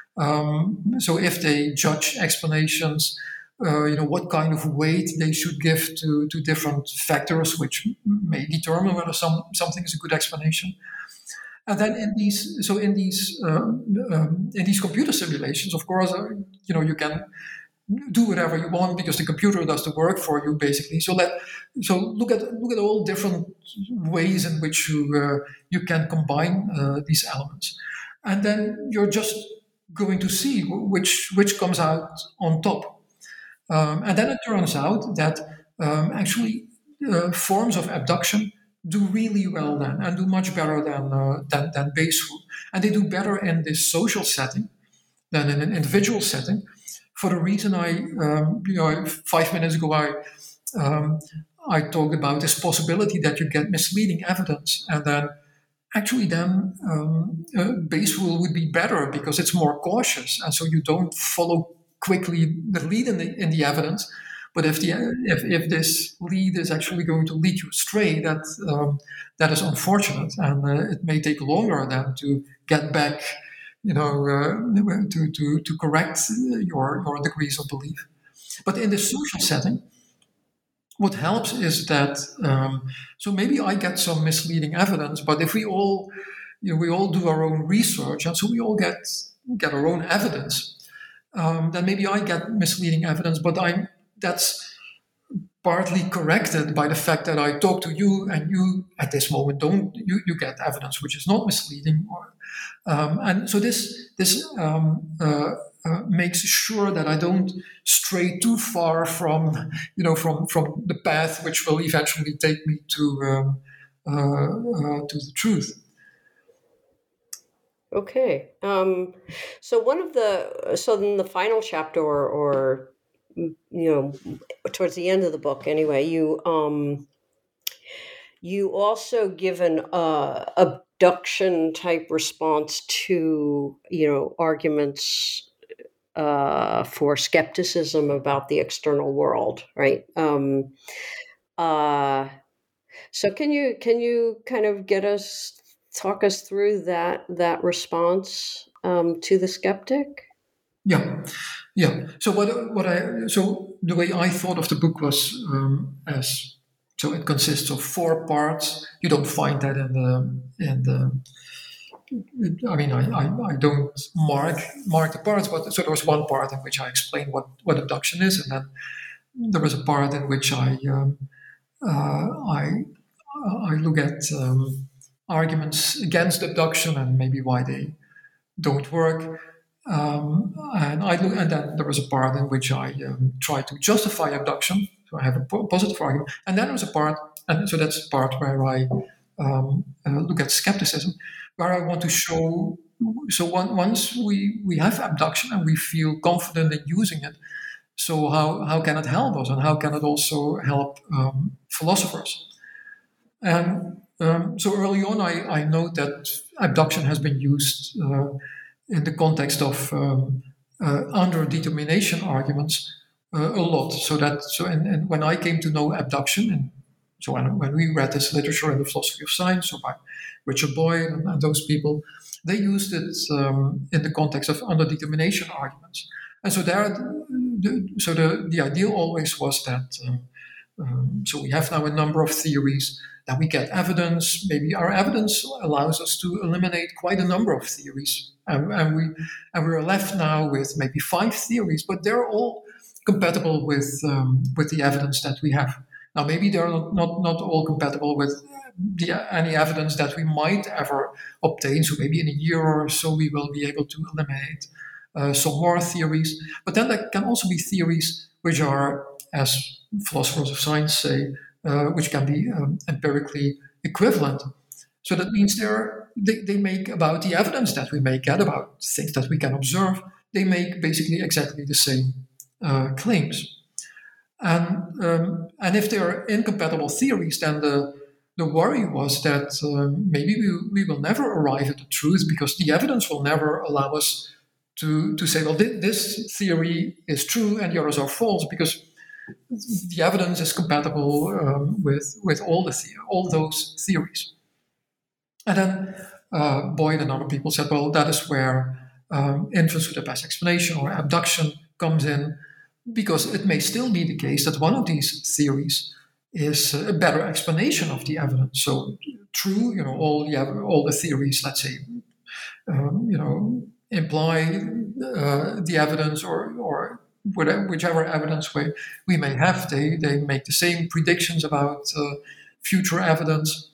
Um, so, if they judge explanations, uh, you know, what kind of weight they should give to, to different factors, which may determine whether some something is a good explanation. And then in these, so in these, um, um, in these computer simulations, of course, uh, you know, you can do whatever you want because the computer does the work for you, basically. So let, so look at look at all different ways in which you uh, you can combine uh, these elements, and then you're just going to see which which comes out on top. Um, and then it turns out that um, actually uh, forms of abduction do really well then and do much better than uh, than, than Bayes would. And they do better in this social setting than in an individual setting. For the reason I, um, you know, five minutes ago I um, I talked about this possibility that you get misleading evidence, and then actually then um, uh, Bayes rule would be better because it's more cautious, and so you don't follow quickly the lead in the in the evidence. But if the if, if this lead is actually going to lead you astray, that um, that is unfortunate, and uh, it may take longer than to get back, you know, uh, to, to to correct your your degrees of belief. But in the social setting, what helps is that um, so maybe I get some misleading evidence, but if we all, you know, we all do our own research, and so we all get get our own evidence, um, then maybe I get misleading evidence, but I'm that's partly corrected by the fact that I talk to you, and you at this moment don't you, you get evidence which is not misleading, or, um, and so this this um, uh, uh, makes sure that I don't stray too far from you know from from the path which will eventually take me to um, uh, uh, to the truth. Okay. Um, so one of the so in the final chapter, or, or you know, towards the end of the book, anyway, you um, you also give an uh, abduction type response to, you know, arguments uh, for skepticism about the external world, right? Um, uh, so can you can you kind of get us talk us through that that response um, to the skeptic? Yeah, yeah. So what what I so the way I thought of the book was um, as so it consists of four parts. You don't find that in the in the. I mean, I, I, I don't mark mark the parts, but so there was one part in which I explain what what abduction is, and then there was a part in which I um, uh, I I look at um, arguments against abduction and maybe why they don't work. Um, and I look, and then there was a part in which I um, try to justify abduction. So I have a po- positive argument, and then there was a part, and so that's the part where I um, uh, look at skepticism, where I want to show. So one, once we we have abduction and we feel confident in using it, so how how can it help us, and how can it also help um, philosophers? And um, so early on, I, I note that abduction has been used uh, in the context of um, uh, under-determination arguments uh, a lot. So that so and, and when I came to know abduction, and so when, when we read this literature in the philosophy of science, so by Richard Boyd and, and those people, they used it um, in the context of under-determination arguments. And so there, the, so the, the ideal always was that. Um, um, so we have now a number of theories. Then we get evidence. Maybe our evidence allows us to eliminate quite a number of theories, and, and we and we're left now with maybe five theories, but they're all compatible with um, with the evidence that we have. Now, maybe they're not not, not all compatible with the, any evidence that we might ever obtain. So maybe in a year or so we will be able to eliminate uh, some more theories. But then there can also be theories which are, as philosophers of science say, uh, which can be um, empirically equivalent. So that means they're, they, they make about the evidence that we may get about things that we can observe, they make basically exactly the same uh, claims. And, um, and if they are incompatible theories, then the, the worry was that um, maybe we, we will never arrive at the truth because the evidence will never allow us to, to say, well, th- this theory is true and the others are false, because the evidence is compatible um, with with all the, the all those theories. And then uh, Boyd and other people said, well, that is where um, inference with the best explanation or abduction comes in, because it may still be the case that one of these theories is a better explanation of the evidence. So true, you know, all the all the theories, let's say, um, you know, imply uh, the evidence or or whatever, whichever evidence we, we may have, they, they make the same predictions about uh, future evidence.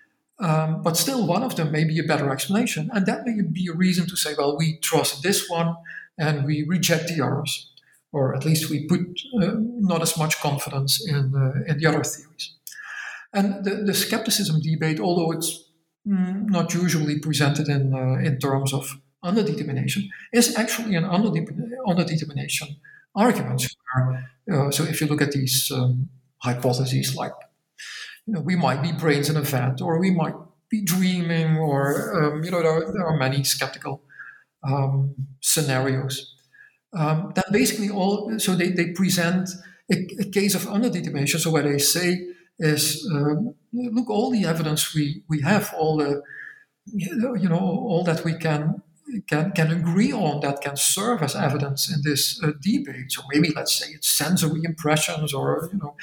Um, but still, one of them may be a better explanation. And that may be a reason to say, well, we trust this one and we reject the others. Or at least we put uh, not as much confidence in, uh, in the other theories. And the, the skepticism debate, although it's mm, not usually presented in, uh, in terms of underdetermination, is actually an underdetermination arguments. Uh, so if you look at these um, hypotheses, like, you know, we might be brains in a vat, or we might be dreaming, or um, you know, there, there are many skeptical um, scenarios. Um, that basically all. So they, they present a, a case of underdetermination. So what they say is, um, look, all the evidence we we have, all the you know, all that we can. Can, can agree on that can serve as evidence in this uh, debate. So maybe let's say it's sensory impressions, or you know,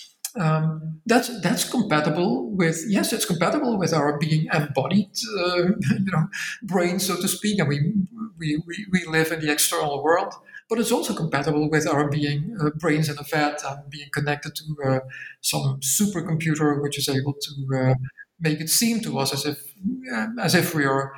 um, that's that's compatible with yes, it's compatible with our being embodied, uh, you know, brain, so to speak, and we, we we we live in the external world. But it's also compatible with our being uh, brains in a vat and being connected to uh, some supercomputer which is able to uh, make it seem to us as if uh, as if we are,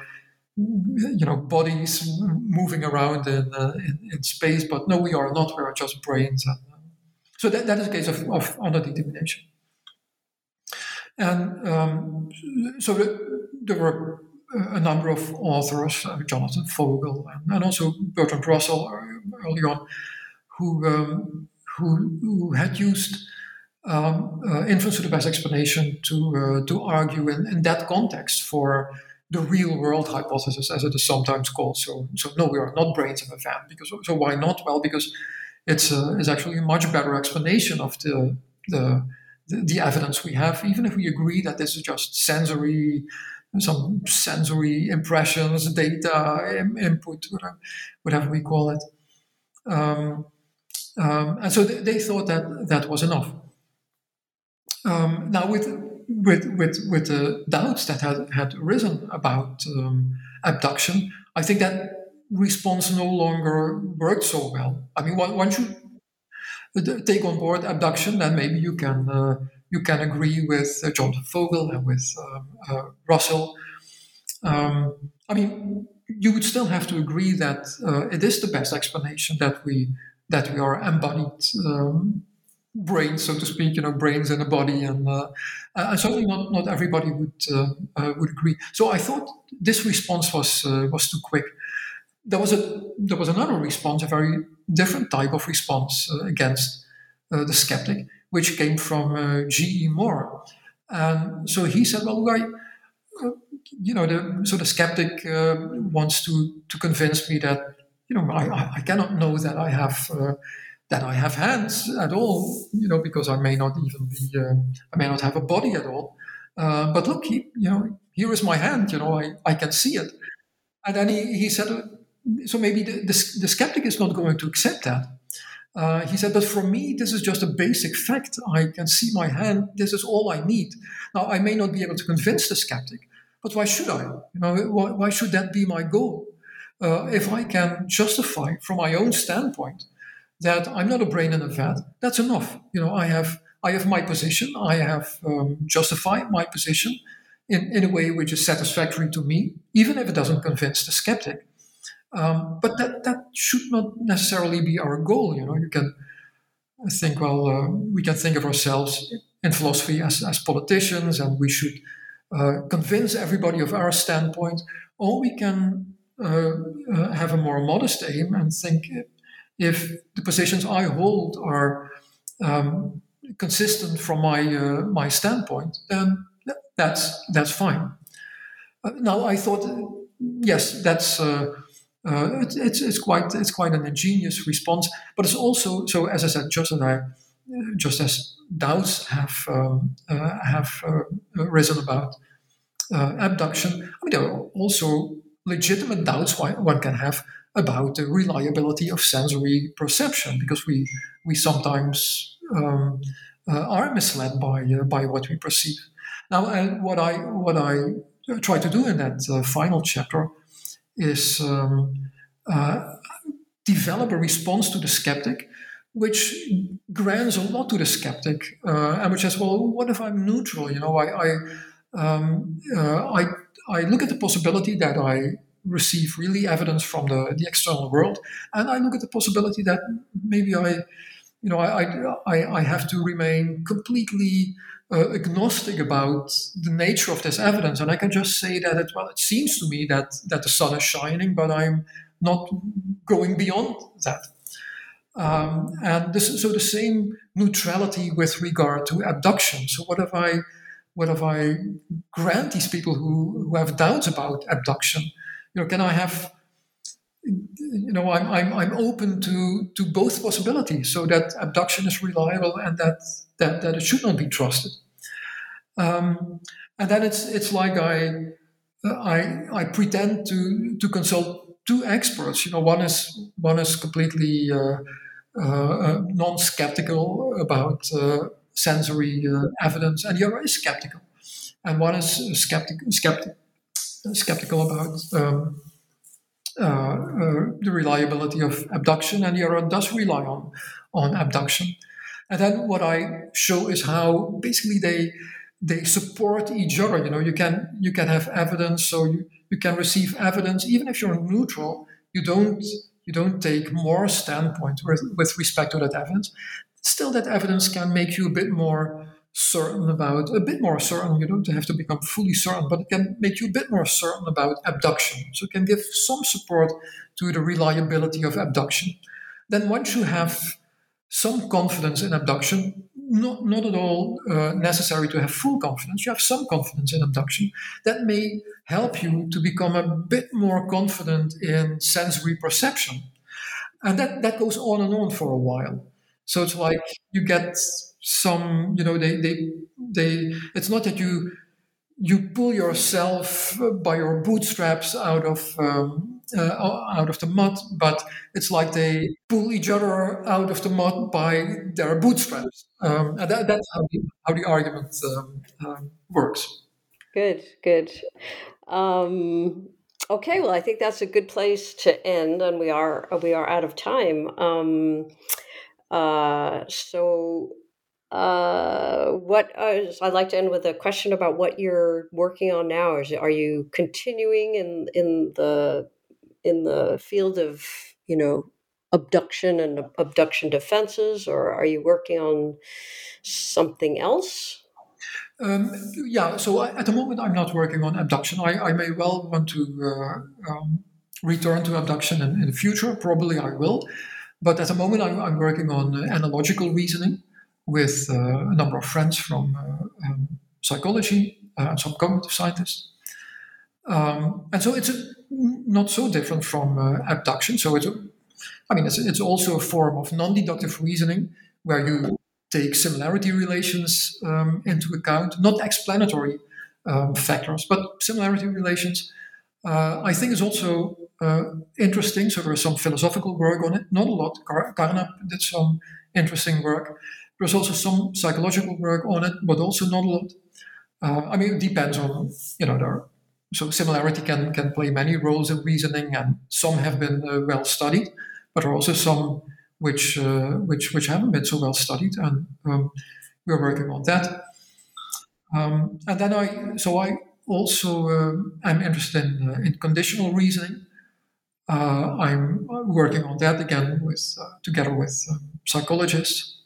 you know, bodies moving around in, uh, in, in space, but no, we are not. We are just brains. And, uh, so that, that is a case of, of underdetermination. And um, so the, there were a number of authors, uh, Jonathan Vogel and, and also Bertrand Russell early on, who um, who, who had used um, uh, inference to the best explanation to uh, to argue in, in that context for the real world hypothesis, as it is sometimes called. So, so no, we are not brains in a vat. Because so why not? Well, because it's a, it's actually a much better explanation of the the the, the evidence we have, even if we agree that this is just sensory. Some sensory impressions, data, in, input, whatever, whatever we call it. Um, um, and so they, they thought that that was enough. Um, now, with with with with the doubts that had, had arisen about um, abduction, I think that response no longer worked so well. I mean, once you take on board abduction, then maybe you can uh, you can agree with uh, Jonathan Vogel and with um, uh, Russell. Um, I mean, you would still have to agree that uh, it is the best explanation that we that we are embodied um, brains, so to speak. You know, brains in a body, and uh, uh, certainly not not everybody would uh, uh, would agree. So I thought this response was uh, was too quick. There was a there was another response, a very different type of response uh, against uh, the skeptic, which came from uh, G E Moore. And so he said, well, I, uh, you know, the, so the skeptic uh, wants to to convince me that, you know, I, I cannot know that I have uh, that I have hands at all, you know, because I may not even be, um, I may not have a body at all. Uh, but look, he, you know, here is my hand, you know, I, I can see it. And then he, he said, so maybe the, the, the skeptic is not going to accept that. Uh, he said, but for me, this is just a basic fact. I can see my hand. This is all I need. Now, I may not be able to convince the skeptic, but why should I? You know, why, why should that be my goal? Uh, if I can justify from my own standpoint that I'm not a brain in a vat, that's enough. You know, I have I have my position. I have um, justified my position in, in a way which is satisfactory to me, even if it doesn't convince the skeptic. Um, but that, that should not necessarily be our goal. You know, you can think, well, uh, we can think of ourselves in philosophy as, as politicians, and we should uh, convince everybody of our standpoint, or we can uh, uh, have a more modest aim and think if the positions I hold are um, consistent from my uh, my standpoint, then that's that's fine. Uh, now, I thought, yes, that's. Uh, Uh, it's, it's it's quite it's quite an ingenious response, but it's also so. As I said, just as I, just as doubts have um, uh, have uh, risen about uh, abduction, I mean there are also legitimate doubts one can have about the reliability of sensory perception, because we we sometimes um, uh, are misled by uh, by what we perceive. Now, uh, what I what I try to do in that uh, final chapter is um, uh, develop a response to the skeptic, which grants a lot to the skeptic, uh, and which says, well, what if I'm neutral? You know, I I, um, uh, I I look at the possibility that I receive really evidence from the, the external world, and I look at the possibility that maybe I, you know, I I, I have to remain completely Uh, agnostic about the nature of this evidence, and I can just say that it, well, it seems to me that that the sun is shining, but I'm not going beyond that. Um, and this, so the same neutrality with regard to abduction. So what if I, what if I grant these people who, who have doubts about abduction? You know, can I have? You know, I'm I'm I'm open to to both possibilities, so that abduction is reliable and that that, that it should not be trusted. Um, and then it's it's like I uh, I I pretend to to consult two experts. You know, one is one is completely uh, uh, non-skeptical about uh, sensory uh, evidence, and the other is skeptical, and one is skeptic skeptic skeptical about. Um, Uh, uh, the reliability of abduction, and the other does rely on on abduction. And then what I show is how basically they they support each other. You know, you can you can have evidence, so you, you can receive evidence even if you're neutral. You don't you don't take more standpoint with, with respect to that evidence. Still, that evidence can make you a bit more certain about, a bit more certain, you don't have to become fully certain, but it can make you a bit more certain about abduction. So it can give some support to the reliability of abduction. Then once you have some confidence in abduction, not, not at all uh, necessary to have full confidence, you have some confidence in abduction, that may help you to become a bit more confident in sensory perception. And that, that goes on and on for a while. So it's like you get some, you know, they, they, they, it's not that you, you pull yourself by your bootstraps out of, um, uh, out of the mud, but it's like they pull each other out of the mud by their bootstraps. Um, and that, that's how the, how the argument um, um, works. Good, good. Um, okay, well, I think that's a good place to end, and we are we are out of time. Um, uh, so, uh, what uh, I'd like to end with a question about what you're working on now. Is are you continuing in in the in the field of, you know, abduction and abduction defenses, or are you working on something else? Um, yeah, so I, at the moment I'm not working on abduction. I, I may well want to uh, um, return to abduction in, in the future. Probably I will. But at the moment I'm, I'm working on uh, analogical reasoning with uh, a number of friends from uh, um, psychology uh, and some cognitive scientists. Um, and so it's a, not so different from uh, abduction. So it's, a, I mean, it's, it's also a form of non-deductive reasoning where you take similarity relations um, into account, not explanatory um, factors, but similarity relations. Uh, I think is also uh, interesting. So there is some philosophical work on it, not a lot. Car- Carnap did some interesting work. There's also some psychological work on it, but also not a lot. Uh, I mean, it depends on, you know, there. So similarity can can play many roles in reasoning, and some have been uh, well studied, but there are also some which uh, which which haven't been so well studied, and um, we're working on that. Um, and then I so I also uh, am interested in uh, in conditional reasoning. Uh, I'm working on that again with uh, together with um, psychologists,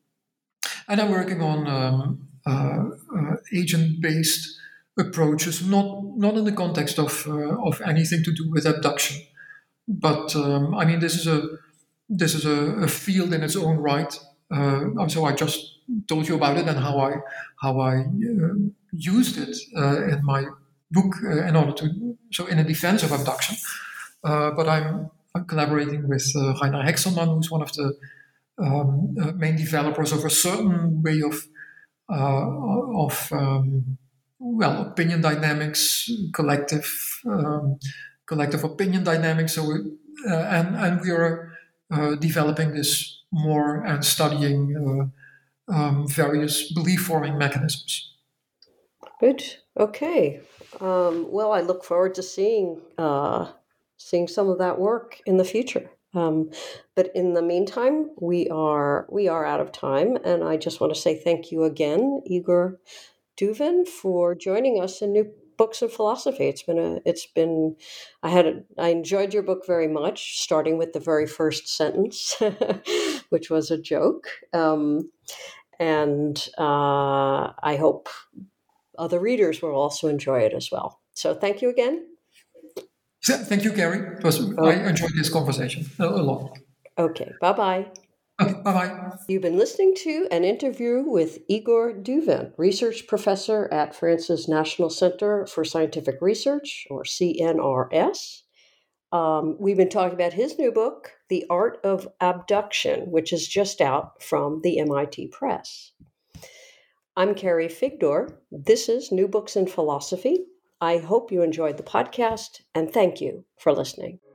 and I'm working on um, uh, uh, agent-based approaches, not not in the context of uh, of anything to do with abduction, but um, I mean this is a This is a, a field in its own right. Uh, so I just told you about it and how I how I uh, used it uh, in my book uh, in order to so in a defense of abduction. Uh, but I'm, I'm collaborating with uh, Rainer Hexelmann, who's one of the um, uh, main developers of a certain way of uh, of um, well opinion dynamics, collective um, collective opinion dynamics. So uh, and and we are. Uh, developing this more and studying uh, um, various belief-forming mechanisms. Good. Okay. Um, well, I look forward to seeing uh, seeing some of that work in the future. Um, but in the meantime, we are we are out of time, and I just want to say thank you again, Igor Duvin, for joining us in New Books in Philosophy. It's been a, it's been, I had, a, I enjoyed your book very much, starting with the very first sentence, which was a joke. Um, and uh, I hope other readers will also enjoy it as well. So thank you again. Thank you, Carrie. It was, oh. I enjoyed this conversation a, a lot. Okay, bye-bye. Okay, bye-bye. You've been listening to an interview with Igor Duvin, research professor at France's National Center for Scientific Research, or C N R S. Um, we've been talking about his new book, The Art of Abduction, which is just out from the M I T Press. I'm Carrie Figdor. This is New Books in Philosophy. I hope you enjoyed the podcast, and thank you for listening.